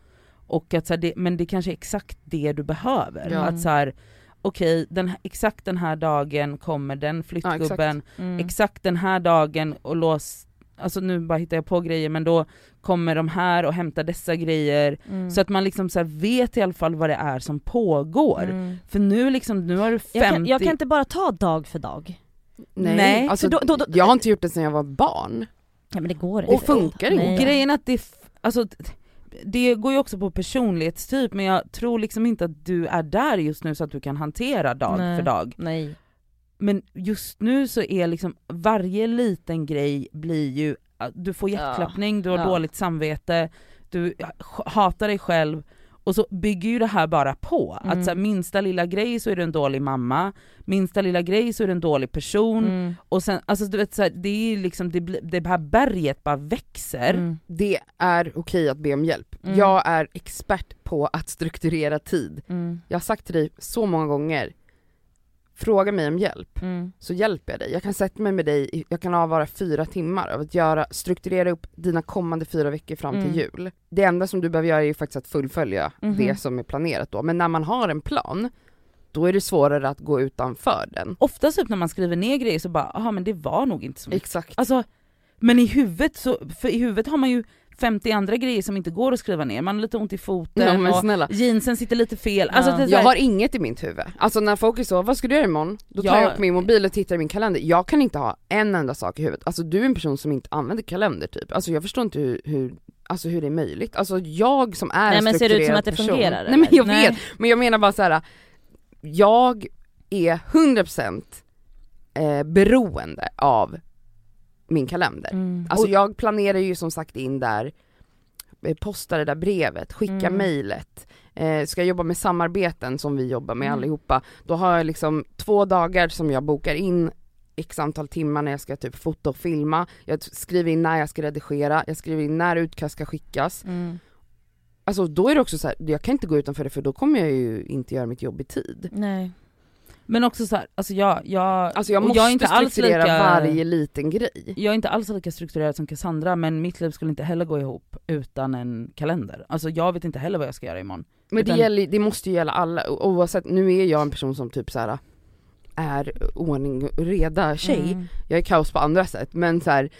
och att så här, men det kanske är exakt det du behöver. Ja. Att så här, okej, exakt den här dagen kommer den flyttgubben, exakt den här dagen och alltså nu bara hittar jag på grejer, men då kommer de här och hämtar dessa grejer, så att man liksom så här vet i alla fall vad det är som pågår. För nu har du 50... Jag kan inte bara ta dag för dag. Nej. Alltså, jag har inte gjort det sedan jag var barn. Ja, men det går inte. Och funkar inte. Grejen är att det går ju också på personlighetstyp, men jag tror liksom inte att du är där just nu så att du kan hantera dag för dag. Nej. Men just nu så är liksom varje liten grej blir ju, du får hjärtklappning, du har dåligt samvete, du hatar dig själv, och så bygger ju det här bara på. Att så här, minsta lilla grej så är du en dålig mamma, minsta lilla grej så är du en dålig person, och sen, alltså du vet så här, det är liksom, det här berget bara växer. Det är okej att be om hjälp. Jag är expert på att strukturera tid. Jag har sagt till dig så många gånger, fråga mig om hjälp, så hjälper jag dig. Jag kan sätta mig med dig, jag kan avvara 4 timmar av att strukturera upp dina kommande 4 veckor fram till jul. Det enda som du behöver göra är ju faktiskt att fullfölja det som är planerat då. Men när man har en plan, då är det svårare att gå utanför den. Oftast typ när man skriver ner grejer så bara, men det var nog inte så mycket. Exakt. Alltså, men i huvudet i huvudet har man ju 50 andra grejer som inte går att skriva ner. Man har lite ont i foten och jeansen sitter lite fel. Alltså, jag har inget i mitt huvud. Alltså när folk är så, vad ska du göra imorgon? Då tar jag upp min mobil och tittar i min kalender. Jag kan inte ha en enda sak i huvudet. Alltså du är en person som inte använder kalender typ. Alltså jag förstår inte hur det är möjligt. Alltså jag som är en strukturerad person. Nej, men ser det ut som att det fungerar? Nej, men jag vet. Men jag menar bara så här. Jag är 100% beroende av min kalender. Alltså jag planerar ju som sagt in där, postar det där brevet, skicka mejlet, ska jag jobba med samarbeten som vi jobbar med allihopa, då har jag liksom 2 dagar som jag bokar in x antal timmar när jag ska typ fota och filma, jag skriver in när jag ska redigera, jag skriver in när utkast ska skickas. Alltså då är det också så här, jag kan inte gå utanför det, för då kommer jag ju inte göra mitt jobb i tid. Nej. Men också så här, alltså jag måste jag är inte strukturera varje liten grej. Jag är inte alls lika strukturerad som Cassandra, men mitt liv skulle inte heller gå ihop utan en kalender. Alltså jag vet inte heller vad jag ska göra imorgon. Men det måste ju gälla alla, oavsett. Nu är jag en person som typ så här är ordning och reda tjej. Jag är kaos på andra sätt, men så här,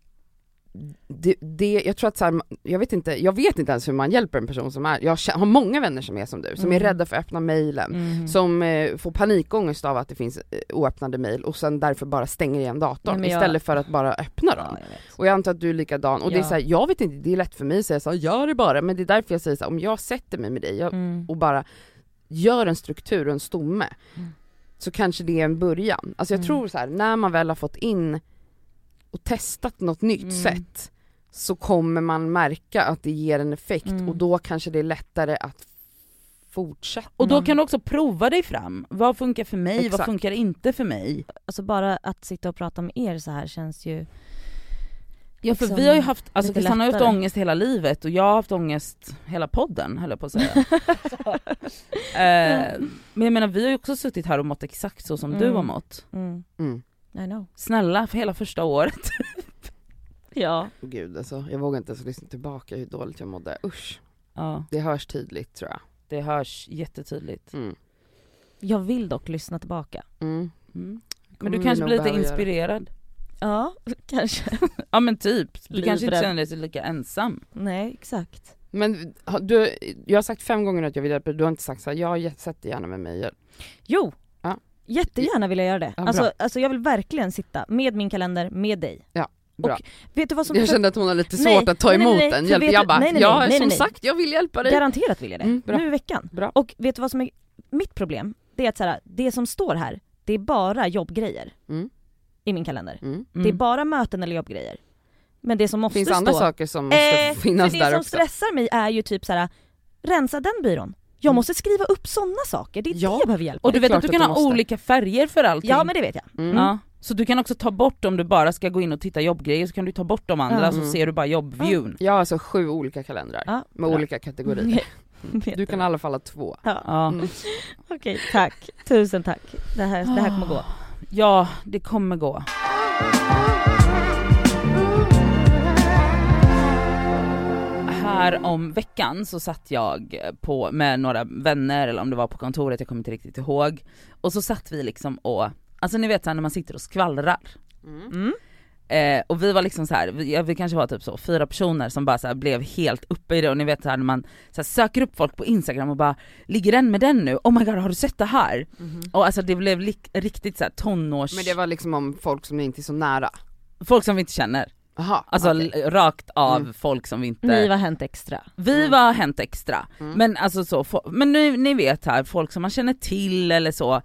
jag tror att så här, jag vet inte ens hur man hjälper en person som är, jag har många vänner som är som du, som är rädda för att öppna mejlen, som får panikångest av att det finns oöppnade mejl och sen därför bara stänger igen datorn istället för att bara öppna dem. Och jag antar att du är likadan, och det är så här, jag vet inte, det är lätt för mig att säga så här, gör det bara, men det är därför jag säger så här, om jag sätter mig med dig och bara gör en struktur och en stomme, så kanske det är en början. Alltså jag tror så här, när man väl har fått in och testat något nytt sätt, så kommer man märka att det ger en effekt, och då kanske det är lättare att fortsätta. Och då kan du också prova dig fram. Vad funkar för mig? Exakt. Vad funkar inte för mig? Alltså bara att sitta och prata med er så här känns ju... Ja, för liksom vi har ju haft, alltså Cassandra har haft lättare. ångest hela livet, och jag har haft ångest hela podden, höll jag på att säga. Men jag menar, vi har ju också suttit här och mått exakt så som du har mått. I know. Snälla, för hela första året. Ja. Gud, alltså, jag vågar inte ens lyssna tillbaka hur dåligt jag mådde. Usch. Ja, Det hörs tydligt, tror jag. det hörs jättetydligt. Jag vill dock lyssna tillbaka. Men Kommer du kanske vi blir nog lite behöva inspirerad. Ja, kanske. Ja, men typ. Du kanske inte Livrädd. känner dig så lika ensam. Nej, exakt. Men jag har sagt 5 gånger att jag vill hjälpa, du har inte sagt så här, jag sätter gärna med mig. Jo, Ja. jättegärna vill jag göra det. Ja, Alltså jag vill verkligen sitta med min kalender, med dig. Ja, bra. Och vet du vad som... Jag kände att hon har lite Nej, svårt att ta nej, emot nej, den för hjälp. vet Jag du- bara, nej, som nej. sagt, jag vill hjälpa dig. Garanterat vill jag det. Bra. Nu i veckan. Bra. Och vet du vad som är mitt problem? Det är att så här, det som står här, det är bara jobbgrejer i min kalender. Det är bara möten eller jobbgrejer. Men det som måste Finns stå... andra saker som måste finnas för det där som också. stressar mig är ju typ så här: rensa den byrån. Jag måste skriva upp sådana saker. Det är det jag behöver hjälp med. Och du Det är vet att klart du kan att ha du måste. olika färger för allting. Ja, men det vet jag. Ja. Så du kan också ta bort, om du bara ska gå in och titta jobbgrejer, så kan du ta bort de andra, så ser du bara jobbviewn. Jag har alltså 7 olika kalendrar Ja, med bra. olika kategorier. Vet Du kan i alla fall ha 2. Ja. Ja. Okej, tack. Tusen tack. Det här kommer gå. Ja, det kommer gå. här om veckan så satt jag med några vänner, eller om det var på kontoret, jag kommer inte riktigt ihåg. Och så satt vi liksom och, alltså ni vet så här, när man sitter och skvallrar. Och vi var liksom så här, vi kanske var typ så 4 personer som bara så här blev helt uppe i det. Och ni vet så här, när man så här söker upp folk på Instagram och bara, ligger den med den nu? Oh my god, har du sett det här? Och alltså det blev riktigt så här tonårs... Men det var liksom om folk som inte är så nära? Folk som vi inte känner. Aha, alltså rakt av folk som vi inte... Ni var Hänt Extra. Vi var Hänt Extra. Men alltså så, men ni vet här, folk som man känner till eller så,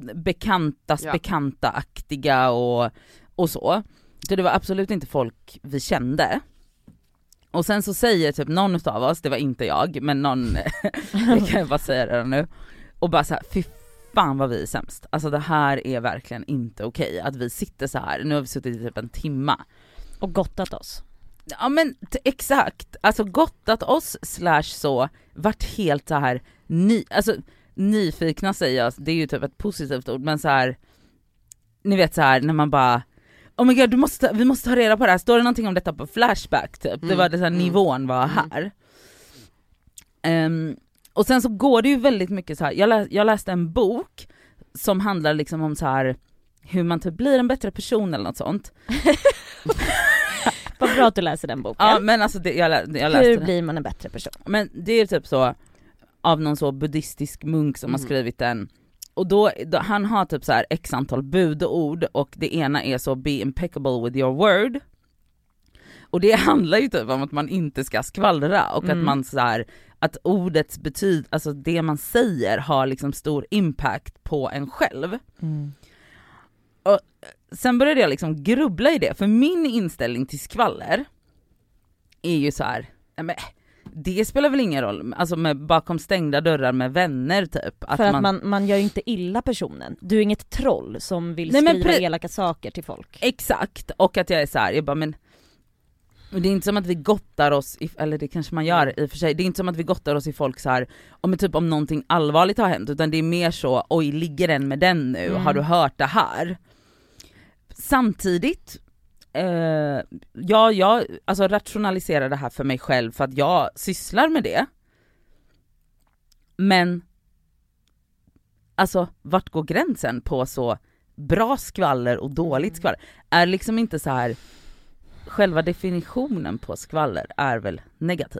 bekanta-aktiga och så. Så det var absolut inte folk vi kände. Och sen så säger typ någon av oss, det var inte jag, men någon, det kan jag bara säga redan nu, och bara så här, fy fan vad vi är sämst. Alltså det här är verkligen inte okej att vi sitter så här. Nu har vi suttit i typ en timma. Och gottat oss. Ja men exakt, alltså gottat oss / så, vart helt så här alltså nyfikna säger jag, det är ju typ ett positivt ord, men så här, ni vet så här när man bara, oh my god, vi måste ta reda på det här, står det någonting om detta på Flashback typ, det var det så här, nivån var här. Och sen så går det ju väldigt mycket så här, jag läste en bok som handlar liksom om så här hur man typ blir en bättre person eller något sånt. Vad bra att du läser den boken. Ja men alltså jag läste hur den. blir man en bättre person? Men det är typ så av någon så buddhistisk munk som har skrivit den. Och då han har typ så här x antal budord, och det ena är så be impeccable with your word. Och det handlar ju typ om att man inte ska skvallra, och att man så här, att ordets alltså det man säger har liksom stor impact på en själv. Och sen började jag liksom grubbla i det, för min inställning till skvaller är ju så här, men det spelar väl ingen roll, alltså med bakom stängda dörrar med vänner typ. För att man gör ju inte illa personen. Du är inget troll som vill skriva elaka saker till folk. Exakt, och att jag är så här, jag bara, men det är inte som att vi gottar oss eller det kanske man gör i och för sig, det är inte som att vi gottar oss i folk så här, om någonting allvarligt har hänt, utan det är mer så, oj, ligger den med den nu, har du hört det här? Samtidigt jag alltså rationaliserar det här för mig själv för att jag sysslar med det. Men alltså vart går gränsen på så bra skvaller och dåligt skvaller? Är liksom inte så här, själva definitionen på skvaller är väl negativ?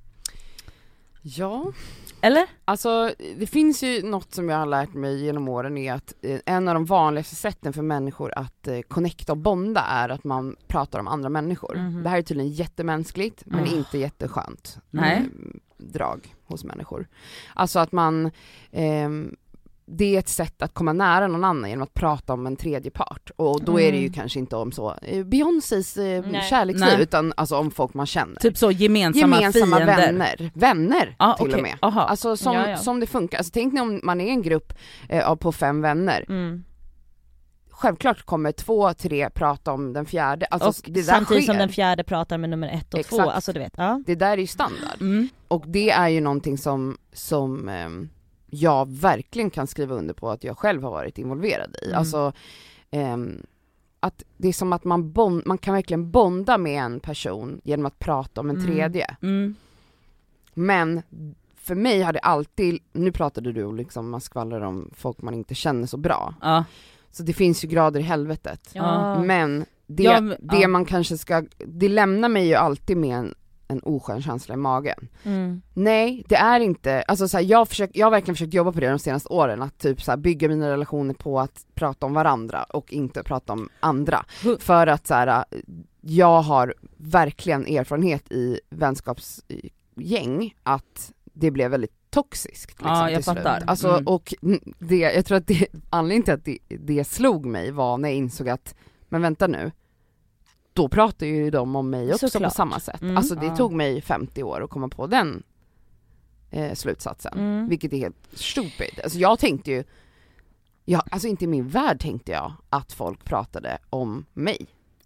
Ja. Eller? Alltså det finns ju något som jag har lärt mig genom åren, är att en av de vanligaste sätten för människor att connecta och bonda är att man pratar om andra människor. Det här är tydligen jättemänskligt men inte jätteskönt drag hos människor. Alltså att man det är ett sätt att komma nära någon annan genom att prata om en tredje part. Och då är det ju kanske inte om så Beyoncés kärleksliv, utan alltså om folk man känner. Typ så gemensamma fiender. Vänner till och med. Aha. Alltså som det funkar. Alltså tänk ni om man är en grupp på 5 vänner. Självklart kommer 2-3 prata om den fjärde. Alltså, och det där samtidigt sker. som den fjärde pratar med nummer 1 och 2. Alltså du vet. Ja. Det där är ju standard. Och det är ju någonting som jag verkligen kan skriva under på att jag själv har varit involverad i. Alltså att det är som att man kan verkligen bonda med en person genom att prata om en tredje. Men för mig har det alltid, nu pratade du liksom, man skvallrar om folk man inte känner så bra. Så det finns ju grader i helvetet. Men det man kanske ska, det lämnar mig ju alltid med en oskön känsla i magen. Nej, det är inte, alltså så här, jag har verkligen försökt jobba på det de senaste åren, att typ så här, bygga mina relationer på att prata om varandra och inte prata om andra. För att så här, jag har verkligen erfarenhet i vänskapsgäng att det blev väldigt toxiskt liksom, jag fattar. Alltså, och jag tror att anledningen till att det slog mig var när jag insåg att, men vänta nu, då pratar ju de om mig också på samma sätt. Alltså det tog mig 50 år att komma på den slutsatsen. Vilket är helt stupid. Alltså jag tänkte ju, alltså inte i min värld tänkte jag att folk pratade om mig.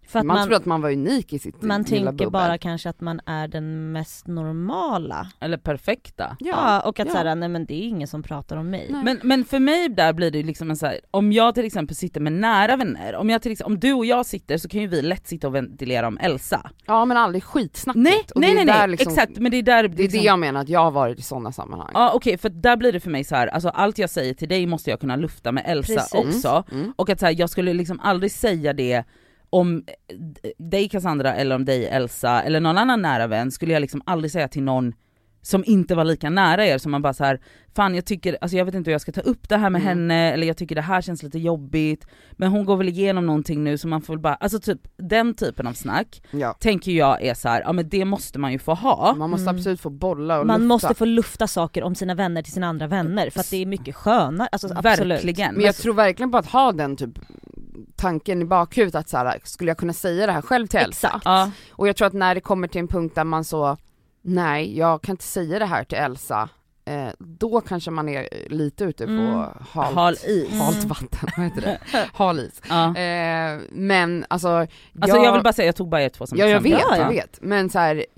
För att man tror att man var unik i sitt man lilla tänker bubbel. bara kanske att man är den mest normala. Eller perfekta. Ja, och att såhär, nej men det är ingen som pratar om mig. Men för mig där blir det liksom en så här, om jag till exempel sitter med nära vänner, om du och jag sitter så kan ju vi lätt sitta och ventilera om Elsa. Ja, men aldrig skitsnackigt. Nej, liksom, exakt, men det är där det är liksom, det jag menar, att jag har varit i sådana sammanhang. Ja okej, för där blir det för mig så här, alltså allt jag säger till dig måste jag kunna lufta med Elsa också. Och att så här, jag skulle liksom aldrig säga det om dig Cassandra eller om dig Elsa eller någon annan nära vän, skulle jag liksom aldrig säga till någon som inte var lika nära er, som man bara så här, fan jag tycker, alltså jag vet inte hur jag ska ta upp det här med henne, eller jag tycker det här känns lite jobbigt, men hon går väl igenom någonting nu, så man får väl bara, alltså typ den typen av snack tänker jag är så här, ja men det måste man ju få ha. Man måste absolut få bolla och man lufta. måste få lufta saker om sina vänner till sina andra vänner, för att det är mycket skönare, alltså absolut. Verkligen. Men jag tror verkligen på att ha den typ tanken i bakhuvudet, att så här, skulle jag kunna säga det här själv till Elsa? Exakt. Ja. Och jag tror att när det kommer till en punkt där man så, nej jag kan inte säga det här till Elsa, då kanske man är lite ute på halt vatten, vad heter det? Halis. Ja. Men alltså jag vill bara säga, jag tog bara 2 som jag exempel. vet, men så här,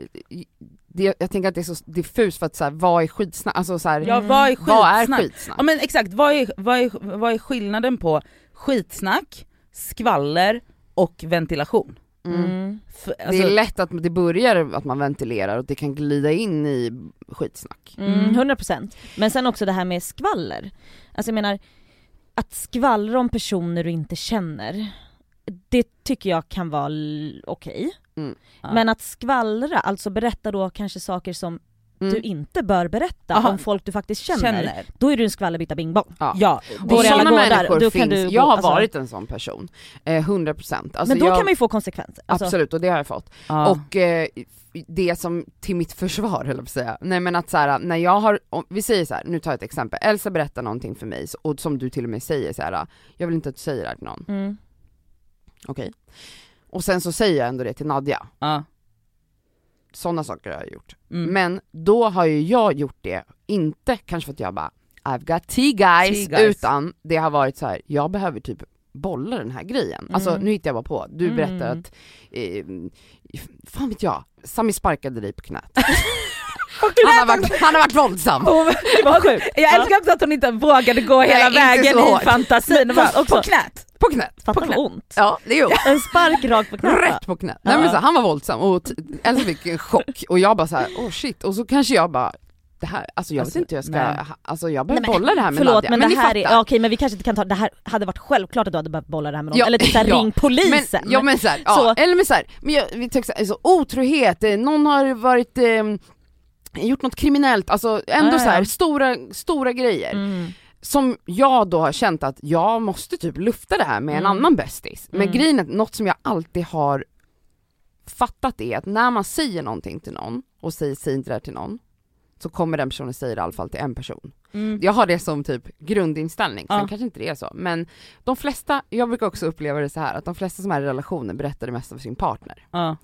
jag tänker att det är så diffus, för att så här, vad är skitsnack? Alltså så här, vad är skitsnack? Vad är skitsnack? Ja men exakt, vad är skillnaden på skitsnack, skvaller och ventilation? För, alltså, det är lätt att det börjar att man ventilerar och det kan glida in i skitsnack. 100%. Men sen också det här med skvaller. Alltså jag menar, att skvallra om personer du inte känner, det tycker jag kan vara okej. Men att skvallra, alltså berätta då kanske saker som du inte bör berätta om folk du faktiskt känner. Då är du en skvallerbytta bing bong. Ja. Och sådana människor finns. Jag har varit en sån person. 100%. Alltså men då kan man ju få konsekvenser. Alltså. Absolut, och det har jag fått. Och det som till mitt försvar, höll jag på att säga. Nej men att så här, när jag har, vi säger så här, nu tar jag ett exempel. Elsa berättar någonting för mig, och som du till och med säger så här, jag vill inte att du säger det här till någon. Okej. Och sen så säger jag ändå det till Nadja. Sådana saker har jag gjort. Men då har ju jag gjort det, inte kanske för att jag bara I've got tea guys, utan det har varit så här, jag behöver typ bolla den här grejen. Alltså nu hittar jag bara på, du berättar att fan vet jag, Sami sparkade dig på knät. Han har varit våldsam. Jag älskar också att hon inte vågade gå hela vägen i fantasin. På knät. På knät. Fattar vad ont. Ja, det gjorde. En spark rakt på knät. Rätt på knät. Nej, men så, han var våldsam och Elsa fick en chock. Och jag bara så här, oh shit. Och så kanske jag bara, det här, alltså jag vet inte hur jag ska, alltså jag behöver bolla det här med Nadja. Men det här är, okej, men vi kanske inte kan ta, det här hade varit självklart att du hade behövt bolla det här med någon, eller typ såhär, ring polisen. Men så här, ja, eller men så här, men vi tycker så här, otrohet, någon har varit gjort något kriminellt, alltså ändå så här stora grejer. Som jag då har känt att jag måste typ lufta det här med en annan bästis. Men grejen är, något som jag alltid har fattat är att när man säger någonting till någon och säger inte det här till någon, så kommer den personen säga det i alla fall till en person. Jag har det som typ grundinställning. Sen kanske inte det är så. Men de flesta, jag brukar också uppleva det så här, att de flesta som är i relationer berättar det mesta för sin partner.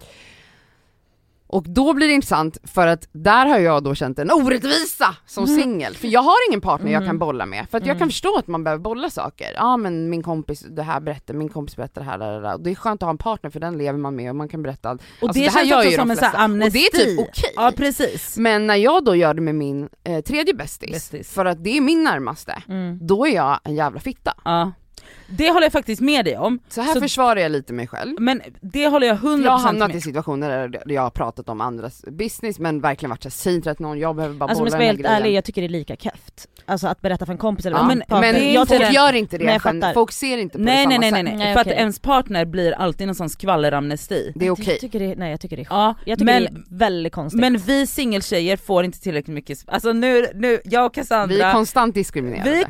Och då blir det intressant, för att där har jag då känt en orättvisa som singel. För jag har ingen partner jag kan bolla med. För att jag kan förstå att man behöver bolla saker. Ja, men min kompis berättar det här. Och det är skönt att ha en partner, för den lever man med och man kan berätta. Och alltså, det känns också som en sån här amnesti. Och det är typ okej. Ja, precis. Men när jag då gör det med min tredje bästis, för att det är min närmaste, då är jag en jävla fitta. Ja. Det håller jag faktiskt med dig om. Så här försvarar jag lite mig själv. Men det håller jag 100% med. Jag har hamnat i situationer där jag har pratat om andras business, men verkligen varit så här, att någon, jag behöver bara bolla den här helt grejen. Ärlig, jag tycker det är lika keft. Alltså att berätta för en kompis eller men folk gör inte det. Folk ser inte på det samma sätt. Nej, för att ens partner blir alltid en sån skvalleramnesti. Det är okej. Jag tycker det är väldigt konstigt. Men vi singeltjejer får inte tillräckligt mycket. Alltså nu jag och Cassandra, vi är konstant diskriminerade.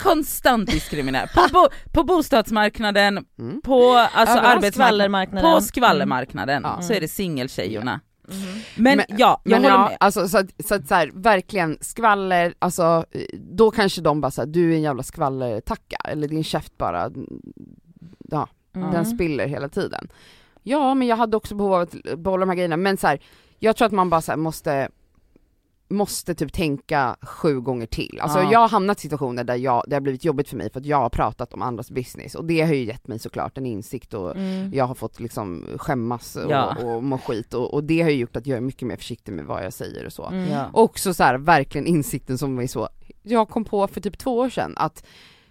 På bostadsmarknaden, på alltså arbetsmarknaden, på skvallermarknaden, så är det singeltjejerna. Men jag håller med. Alltså, så här, verkligen skvaller, alltså, då kanske de bara såhär, du är en jävla skvallertacka, eller din käft bara, den spiller hela tiden. Ja, men jag hade också behov av att bolla de här grejerna, men så här, jag tror att man bara så här måste måste typ tänka 7 gånger till. Alltså jag har hamnat i situationer där det har blivit jobbigt för mig för att jag har pratat om andras business, och det har ju gett mig såklart en insikt, och jag har fått liksom skämmas och må skit, och det har ju gjort att jag är mycket mer försiktig med vad jag säger och så. Också så här, verkligen insikten som var så, jag kom på för typ 2 år sedan att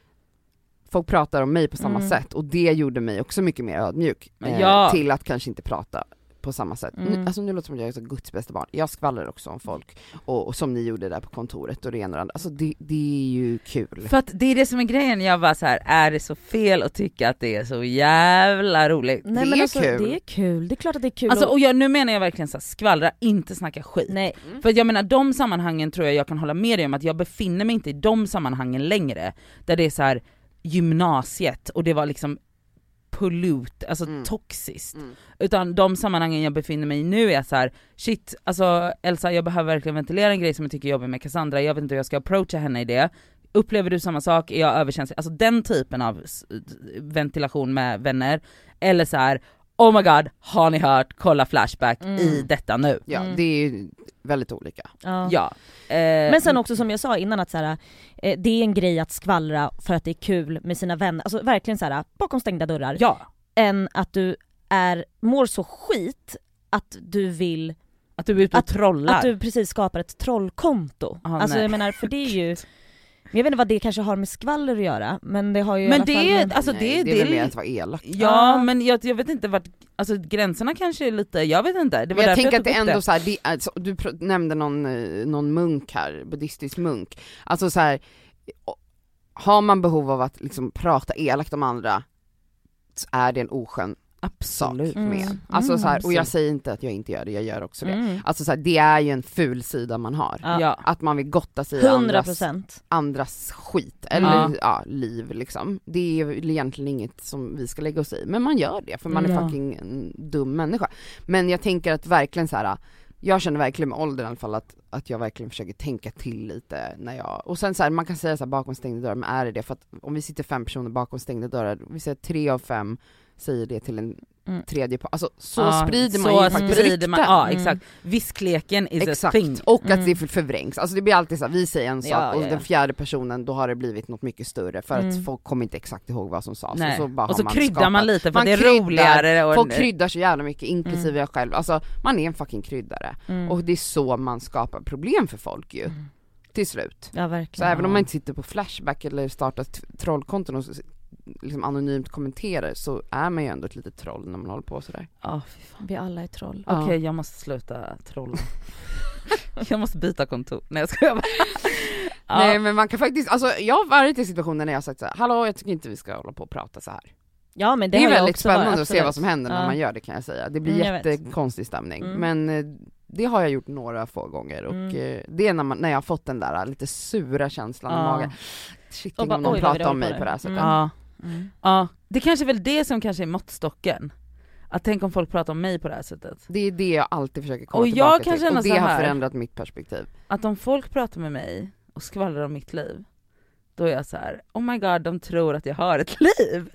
folk pratar om mig på samma sätt, och det gjorde mig också mycket mer ödmjuk till att kanske inte prata på samma sätt. Alltså nu låter det som att jag är så Guds bästa barn. Jag skvallrar också om folk, och som ni gjorde där på kontoret och det ena och andra. Alltså det är ju kul. För att det är det som är grejen. Jag var så här, är det så fel att tycka att det är så jävla roligt? Nej, men alltså, kul. Det är kul. Det är klart att det är kul. Alltså, och nu menar jag verkligen så här, skvallra, inte snacka skit. Nej. För jag menar, de sammanhangen tror jag kan hålla med dig om, att jag befinner mig inte i de sammanhangen längre. Där det är så här gymnasiet och det var liksom alltså toxiskt. Utan de sammanhangen jag befinner mig i nu är så här: shit, alltså Elsa, jag behöver verkligen ventilera en grej som jag tycker jobbar med Cassandra, jag vet inte hur jag ska approacha henne i det. Upplever du samma sak? Är jag överkänslig? Alltså den typen av ventilation med vänner. Eller så här: oh my god, har ni hört? Kolla Flashback i detta nu. Ja, det är ju väldigt olika. Ja. Men sen också som jag sa innan, att så här, det är en grej att skvallra för att det är kul med sina vänner. Alltså verkligen så här, bakom stängda dörrar. Ja. Än att du mår så skit att du vill... Att du är ute och trollar. Att du precis skapar ett trollkonto. Alltså jag menar, för det är ju... Jag vet inte vad det kanske har med skvaller att göra, men det har ju men i alla fall... Alltså det är väl mer att vara elak. Ja, men jag vet inte vart, alltså gränserna kanske är lite, jag vet inte. Det var, men jag tänker att det är ändå så här, alltså, du nämnde någon munk här, buddhistisk munk. Alltså så här, har man behov av att liksom prata elakt om andra, så är det en oskön sak med. Alltså så här, och jag säger inte att jag inte gör det, jag gör också det. Alltså så här, det är ju en ful sida man har. Att man vill gotta sig i andras skit eller liv liksom. Det är ju egentligen inget som vi ska lägga oss i, men man gör det för man är fucking en dum människa. Men jag tänker att verkligen så här, jag känner verkligen med åldern i alla fall att jag verkligen försöker tänka till lite när jag, och sen så här, man kan säga så här bakom stängda dörrar, men är det för att om vi sitter 5 personer bakom stängda dörrar, vi säger 3 av 5 säger det till en tredje part. Alltså så sprider man ju faktiskt rykten. Ja, exakt. Viskleken is a thing. Och att det förvrängs. Alltså det blir alltid så här, vi säger en sak och den fjärde personen, då har det blivit något mycket större för att folk kommer inte exakt ihåg vad som sades. Och så kryddar man lite för det är roligare. Folk kryddar så jävla mycket, inklusive jag själv. Alltså man är en fucking kryddare. Och det är så man skapar problem för folk ju. Till slut. Ja, verkligen. Så även om man inte sitter på Flashback eller startar trollkonton och liksom anonymt kommenterar, så är man ju ändå ett litet troll när man håller på sådär. Fy fan. Vi alla är troll. Okej, jag måste sluta trolla. Jag måste byta kontor. Nej, jag ska Nej, men man kan faktiskt, alltså jag har varit i situationer när jag har sagt så här: hallå, jag tycker inte vi ska hålla på och prata så här. Ja, men det är väldigt också spännande att se vad som händer när man gör det, kan jag säga. Det blir jättekonstig stämning. Men det har jag gjort några få gånger, och det är när jag har fått den där lite sura känslan i magen. Shit, om någon pratar om mig på det här sättet. Ja, det kanske är väl det som kanske är måttstocken. Att tänk om folk pratar om mig på det här sättet. Det är det jag alltid försöker komma tillbaka till. Och det har förändrat mitt perspektiv. Att om folk pratar med mig och skvallrar om mitt liv, då är jag så här: oh my god, de tror att jag har ett liv.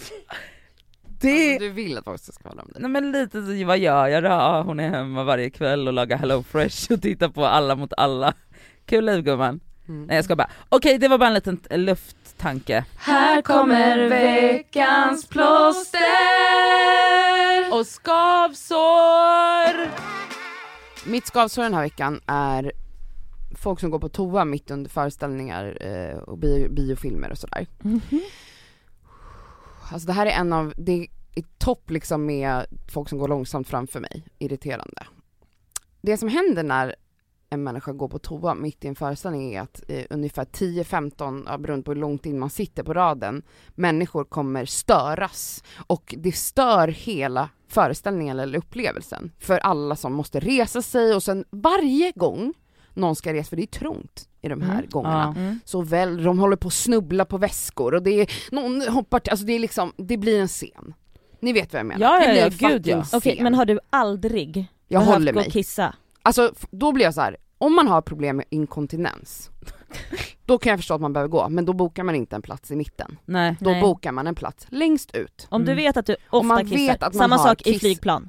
Alltså, du vill att folk ska skvallra om dig? Nej, men lite så, vad gör jag då? Hon är hemma varje kväll och lagar Hello Fresh och tittar på Alla mot alla. Kul liv, gumman. Nej, jag ska bara. Okej, det var bara en liten lufttanke. Här kommer veckans plåster och skavsår. Mitt skavsår den här veckan är folk som går på toa mitt under föreställningar och biofilmer och sådär. Alltså det här är en av, det är topp liksom med folk som går långsamt framför mig. Irriterande. Det som händer när en människa går på toa mitt i en föreställning är att ungefär 10-15, beroende på hur långt in man sitter på raden, människor kommer störas. Och det stör hela föreställningen eller upplevelsen för alla som måste resa sig, och sen varje gång någon ska resa, för det är trångt i de här gångerna. Så väl, de håller på att snubbla på väskor och det är någon hoppar till, alltså det är liksom, det blir en scen. Ni vet vad jag menar. Det blir en fucking scen. Okej, men har du aldrig behövt gå och kissa? Alltså då blir jag så här: om man har problem med inkontinens, då kan jag förstå att man behöver gå, men då bokar man inte en plats i mitten. Då bokar man en plats längst ut. Om du vet att du ofta kissar, samma sak i flygplan.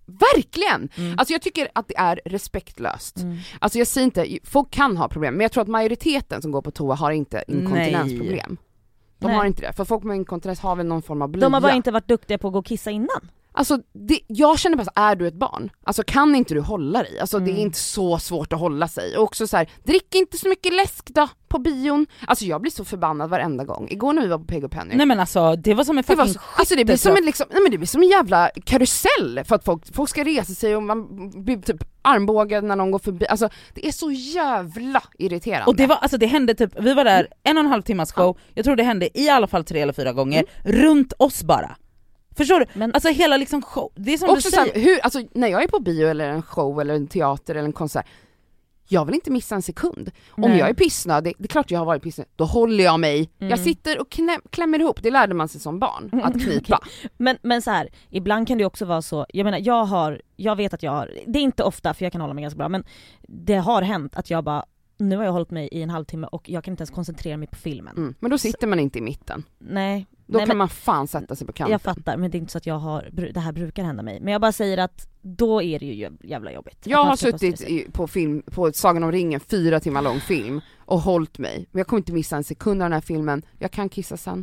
Verkligen! Alltså jag tycker att det är respektlöst. Alltså jag säger inte, folk kan ha problem, men jag tror att majoriteten som går på toa har inte inkontinensproblem. De har inte det, för folk med inkontinens har väl någon form av blöja. De har bara inte varit duktiga på att gå och kissa innan. Alltså jag känner bara så, är du ett barn? Alltså kan inte du hålla dig? Alltså det är inte så svårt att hålla sig. Och också så här, drick inte så mycket läsk då på bion. Alltså jag blir så förbannad varenda gång. Igår när vi var på Peg och Penny. Nej men alltså det var som en fucking alltså det blir som en liksom, nej men det blir som en jävla karusell för att folk ska resa sig och man blir typ armbågad när någon går förbi. Alltså det är så jävla irriterande. Och det var alltså det hände typ, vi var där 1,5 timmars show. Jag tror det hände i alla fall 3 eller 4 gånger runt oss bara. Förstår du? Men alltså hela liksom show, det är som också du säger. Så här, hur, alltså, när jag är på bio eller en show eller en teater eller en konsert, jag vill inte missa en sekund. Om jag är pissnödig, det är klart jag har varit pissnödig, då håller jag mig. Jag sitter och klämmer ihop, det lärde man sig som barn, att knipa. Men så här, ibland kan det också vara så, jag menar jag vet att jag har, det är inte ofta för jag kan hålla mig ganska bra, men det har hänt att jag bara, nu har jag hållit mig i en halvtimme och jag kan inte ens koncentrera mig på filmen. Men då sitter man inte i mitten. Nej. Då kan man fan sätta sig på kanten. Jag fattar, men det är inte så att det här brukar hända mig. Men jag bara säger att då är det ju jävla jobbigt. Jag har suttit på film, på Sagan om ringen, 4 timmar lång film och hållit mig. Men jag kommer inte missa en sekund av den här filmen. Jag kan kissa sen.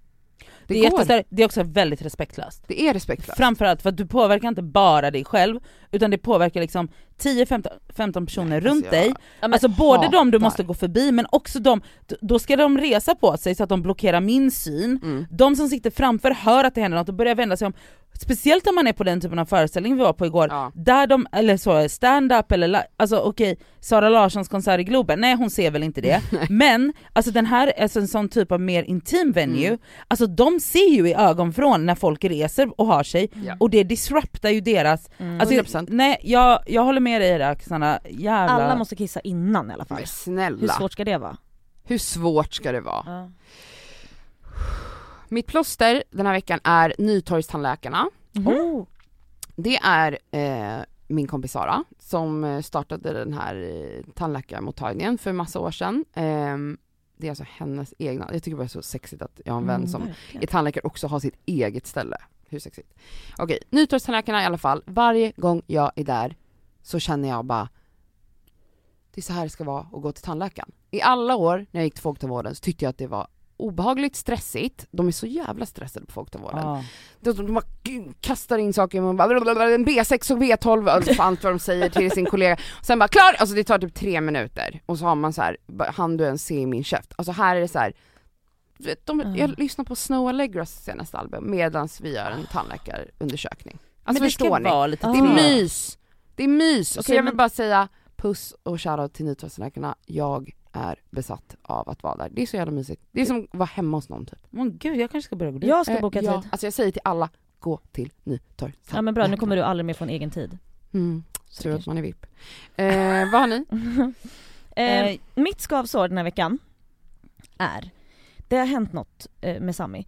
Det är också väldigt respektlöst. Det är respektlöst. Framförallt för att du påverkar inte bara dig själv, utan det påverkar liksom 10-15 personer runt dig. Alltså både de du måste gå förbi, men också då ska de resa på sig så att de blockerar min syn. De som sitter framför hör att det händer något och börjar vända sig om. Speciellt om man är på den typen av föreställning vi var på igår, där eller så stand-up eller alltså okej, Sara Larssons konsert i Globen, nej hon ser väl inte det. Men alltså den här är en sån typ av mer intim venue. Alltså de ser ju i ögonvrån när folk reser och har sig, och det disruptar ju deras alltså, nej, jag håller med dig där, såna jävla... Alla måste kissa innan i alla fall. Men snälla. Hur svårt ska det vara? Hur svårt ska det vara? Mitt plåster den här veckan är Nytorgstandläkarna. Det är min kompis Sara som startade den här tandläkarmottagningen för massa år sedan. Det är alltså hennes egna. Jag tycker det är så sexigt att jag har en vän som är tandläkare också har sitt eget ställe. Hur sexigt. Okej, Nytorgstandläkarna i alla fall. Varje gång jag är där så känner jag bara, det är så här det ska vara att gå till tandläkaren. I alla år när jag gick till folktandvården så tyckte jag att det var obehagligt stressigt. De är så jävla stressade på folktandvården. De bara kastar in saker, man bara, en B6 och B12, allt vad de säger till sin kollega. Och sen bara klar, alltså det tar typ 3 minuter. Och så har man så här, han du ens se i min käft. Alltså här är det så här, jag lyssnar på Snow Allegras senaste album medans vi gör en tandläkarundersökning. Alltså men förstår ni? Det är mys. Det är mys. Okay, så jag vill bara säga puss och shoutout till Nytorgstandläkarna. Jag är besatt av att vara där. Det är så jävla mysigt. Det är som att vara hemma hos någon typ. Men gud, jag kanske ska börja gå dit. Jag ska boka tid. Alltså jag säger till alla, gå till Nytorg. Ja men bra, nu kommer du aldrig mer få en egen tid. Tror att man är VIP. Vad har ni? Mitt skavsår den här veckan är, det har hänt något med Sami.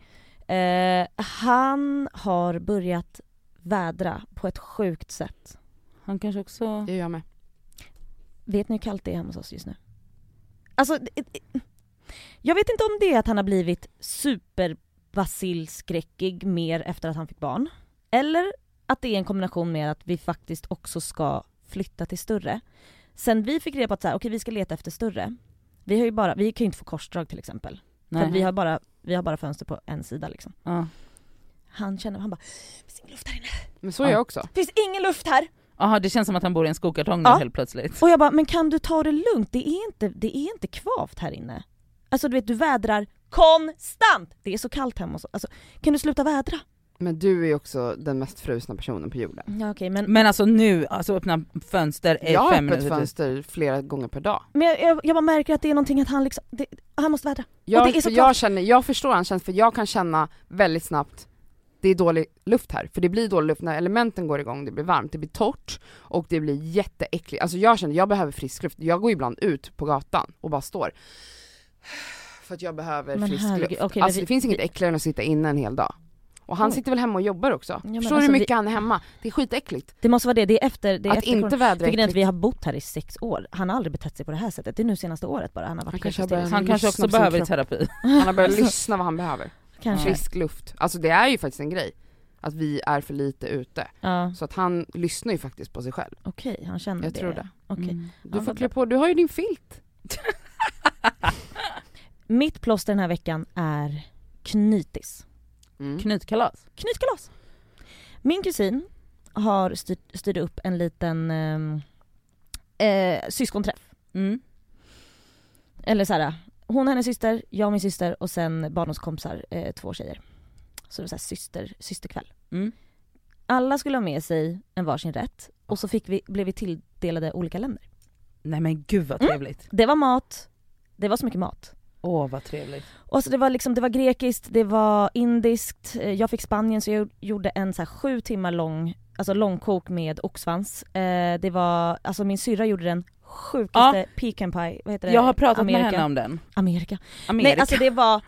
Han har börjat vädra på ett sjukt sätt. Han kanske också... Det gör jag med. Vet ni hur kallt det är hemma hos oss just nu? Alltså, jag vet inte om det är att han har blivit superbasilskräckig mer efter att han fick barn. Eller att det är en kombination med att vi faktiskt också ska flytta till större. Sen vi fick reda på att så här, okej, vi ska leta efter större. Vi kan ju inte få korsdrag till exempel. Nej. För vi har bara fönster på en sida liksom. Han bara, finns ingen luft här inne. Men så är jag också. Finns ingen luft här. Jaha, det känns som att han bor i en skokartong nu helt plötsligt. Och jag bara, men kan du ta det lugnt? Det är inte kvavt här inne. Alltså du vet, du vädrar konstant. Det är så kallt hemma. Alltså, kan du sluta vädra? Men du är också den mest frusna personen på jorden. Ja, okay, men alltså nu, alltså öppna fönster är 5 minuter. Jag har öppet fönster flera gånger per dag. Men jag bara märker att det är någonting att han liksom, han måste vädra. Jag förstår han känns, för jag kan känna väldigt snabbt det är dålig luft här. För det blir dålig luft när elementen går igång, det blir varmt, det blir torrt och det blir jätteäckligt. Alltså jag känner, jag behöver frisk luft. Jag går ibland ut på gatan och bara står. För att jag behöver frisk luft. Okay, alltså det finns inget äckligare än att sitta inne en hel dag. Och han sitter väl hemma och jobbar också. Ja, förstår du hur mycket han är hemma? Det är skitäckligt. Det måste vara det. Det är efter att efter inte vädra äckligt. Att vi har bott här i 6 år. Han har aldrig betett sig på det här sättet. Det är nu senaste året bara. Han har varit han kanske också behöver terapi. Han har börjat lyssna vad han behöver. Kanske. Frisk luft. Alltså det är ju faktiskt en grej. att vi är för lite ute. Ja. Så att han lyssnar ju faktiskt på sig själv. Okej, han känner Jag det. tror det. Okej. Du får klä på, du har ju din filt. Mitt plåster den här veckan är knytis. Knytkalas. Knytkalas. Min kusin har styrt upp en liten syskonträff. Eller så här, hon och hennes syster, jag och min syster och sen barndomskompisar, 2 tjejer. Så det var så här systerkväll. Alla skulle ha med sig en varsin rätt och så blev vi tilldelade olika länder. Nej men gud vad trevligt. Det var mat. Det var så mycket mat. Vad trevligt. Och så det var grekiskt, det var indiskt. Jag fick Spanien så jag gjorde en så här 7 timmar lång, alltså långkok med oxsvans. Det var, alltså min syrra gjorde den sjukaste pecan pie, vad heter det? Jag har pratat Amerika. med henne om den. Amerika. Nej, alltså det var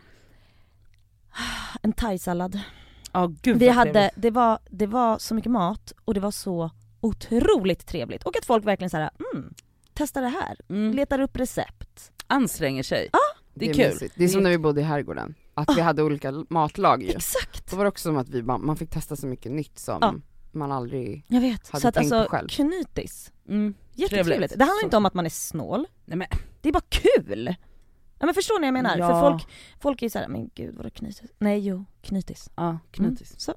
en thaisallad. Gud Vi vad hade, det var så mycket mat och det var så otroligt trevligt. Och att folk verkligen så här, testa det här. Letar upp recept. Anstränger sig. Det är kul. Mysigt. Det är som när vi bodde i herrgården. Att vi hade olika matlag ju. Exakt. Det var också som att man fick testa så mycket nytt som man aldrig Jag vet. hade Så att tänkt alltså på själv. knytis. Jättetrevligt. Trevligt. Det handlar inte om att man är snål. Nej, men. Det är bara kul. Ja, men förstår ni vad jag menar? Ja. För folk är så här, men gud vad det knytis. Nej, jo, knytis. Ja, knytis. Så.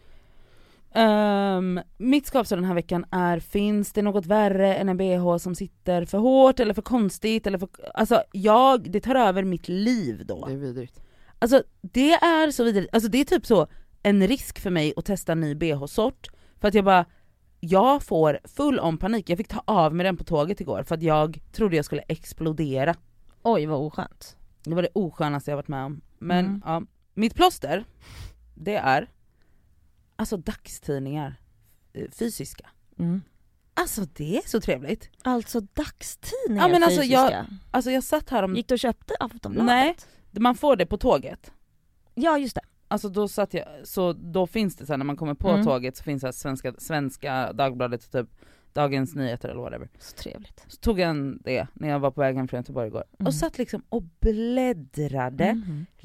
Mitt skapsår den här veckan är, finns det något värre än en bh som sitter för hårt eller för konstigt eller för, alltså det tar över mitt liv då. Det är vidrigt. Alltså det är så vidrigt, alltså det är typ så en risk för mig att testa en ny bh-sort för att jag får full om panik. Jag fick ta av med den på tåget igår för att jag trodde jag skulle explodera. Oj, vad oskönt. Det var det oskönaste jag varit med om. Men ja, mitt plåster, det är alltså dagstidningar, fysiska. Alltså det är så trevligt. Alltså dagstidningar men alltså fysiska. jag satt här om... Gick du och köpte Aftonbladet? Nej, man får det på tåget. Ja, just det. Alltså då satt jag, så då finns det så här, när man kommer på tåget så finns det här svenska Dagbladet, typ Dagens Nyheter eller whatever. Så trevligt. Så tog jag det när jag var på vägen från Göteborg igår. Och satt liksom och bläddrade,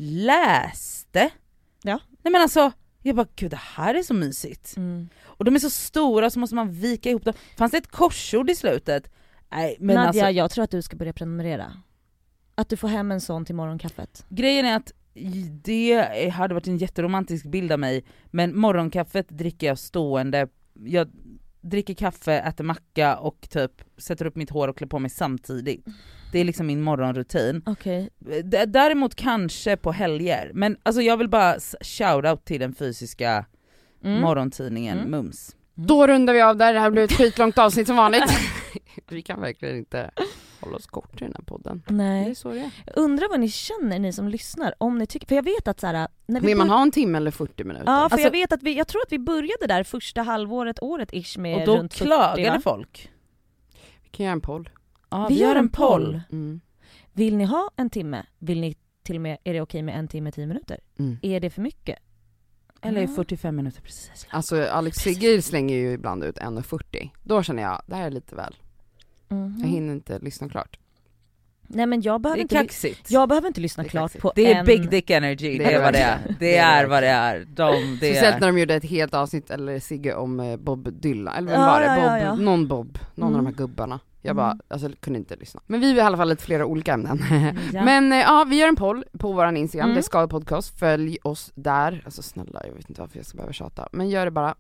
läste. Ja. Nej men alltså, jag bara, gud det här är så mysigt. Och de är så stora så måste man vika ihop dem. Fanns det ett korsord i slutet? Nej, men Nadja, alltså, jag tror att du ska börja prenumerera. Att du får hem en sån till morgonkaffet. grejen är att det hade varit en jätteromantisk bild av mig, men morgonkaffet dricker jag stående. Jag dricker kaffe, äter macka och typ sätter upp mitt hår och klär på mig samtidigt. Det är liksom min morgonrutin. Okej. Däremot kanske på helger. Men alltså jag vill bara shoutout till den fysiska morgontidningen Mums. Då rundar vi av där, det här blir ett skitlångt avsnitt som vanligt. Vi kan verkligen inte hålla oss kort i den här podden. Nej. Det är så det är. Jag undrar vad ni känner, ni som lyssnar, om ni tycker, för jag vet att så här, när Vill man ha en timme eller 40 minuter? Ja, för Alltså, jag vet att jag tror att vi började där första halvåret, året ish med och då runt 40, klagade va? folk. Vi kan göra en poll. Ja, Vi gör en poll. Mm. Vill ni ha en timme? Vill ni till och med, är det okej med en timme 10 minuter? Mm. Är det för mycket? Eller 45 minuter precis. Alltså Alex Sigrid slänger ju ibland ut 1:40. Då känner jag, det här är lite väl. Jag hinner inte lyssna klart. Nej, men jag Det behöver är inte, kaxigt. jag behöver inte lyssna Det är klart kaxigt. på Det är en... big dick energy, det är vad det är. Det är vad det är. Speciellt när de gjorde ett helt avsnitt, eller Sigge, om Bob Dylan. Eller vem Ja, var det? ja, Någon av de här gubbarna. Jag bara, alltså kunde inte lyssna. Men vi har i alla fall lite flera olika ämnen. Ja. Men vi gör en poll på våran Instagram, det är Skala Podcast. Följ oss där. Alltså snälla, jag vet inte varför jag ska behöva tjata. Men gör det bara.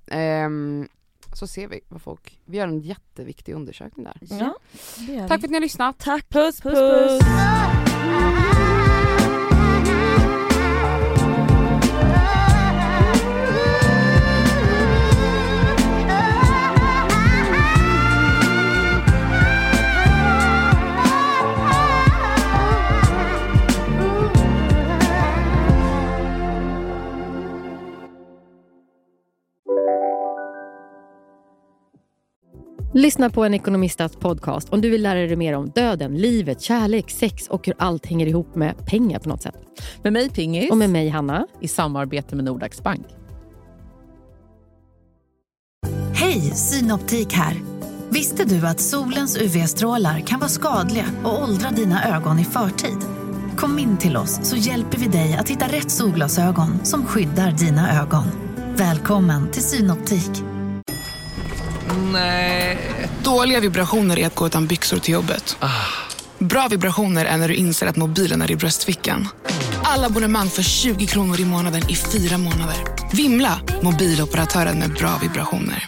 Så ser vi vad folk... Vi gör en jätteviktig undersökning där. Ja, det gör Tack vi. för att ni har lyssnat. Tack. Puss, Puss, puss. Lyssna på en ekonomistats podcast om du vill lära dig mer om döden, livet, kärlek, sex och hur allt hänger ihop med pengar på något sätt. Med mig Pingis. Och med mig Hanna. I samarbete med Nordax Bank. Hej, Synoptik här. Visste du att solens UV-strålar kan vara skadliga och åldra dina ögon i förtid? Kom in till oss så hjälper vi dig att hitta rätt solglasögon som skyddar dina ögon. Välkommen till Synoptik. Nej. Dåliga vibrationer är att gå utan byxor till jobbet. Bra vibrationer är när du inser att mobilen är i bröstfickan. Alla abonnemang för 20 kronor i månaden i 4 månader. Vimla, mobiloperatören med bra vibrationer.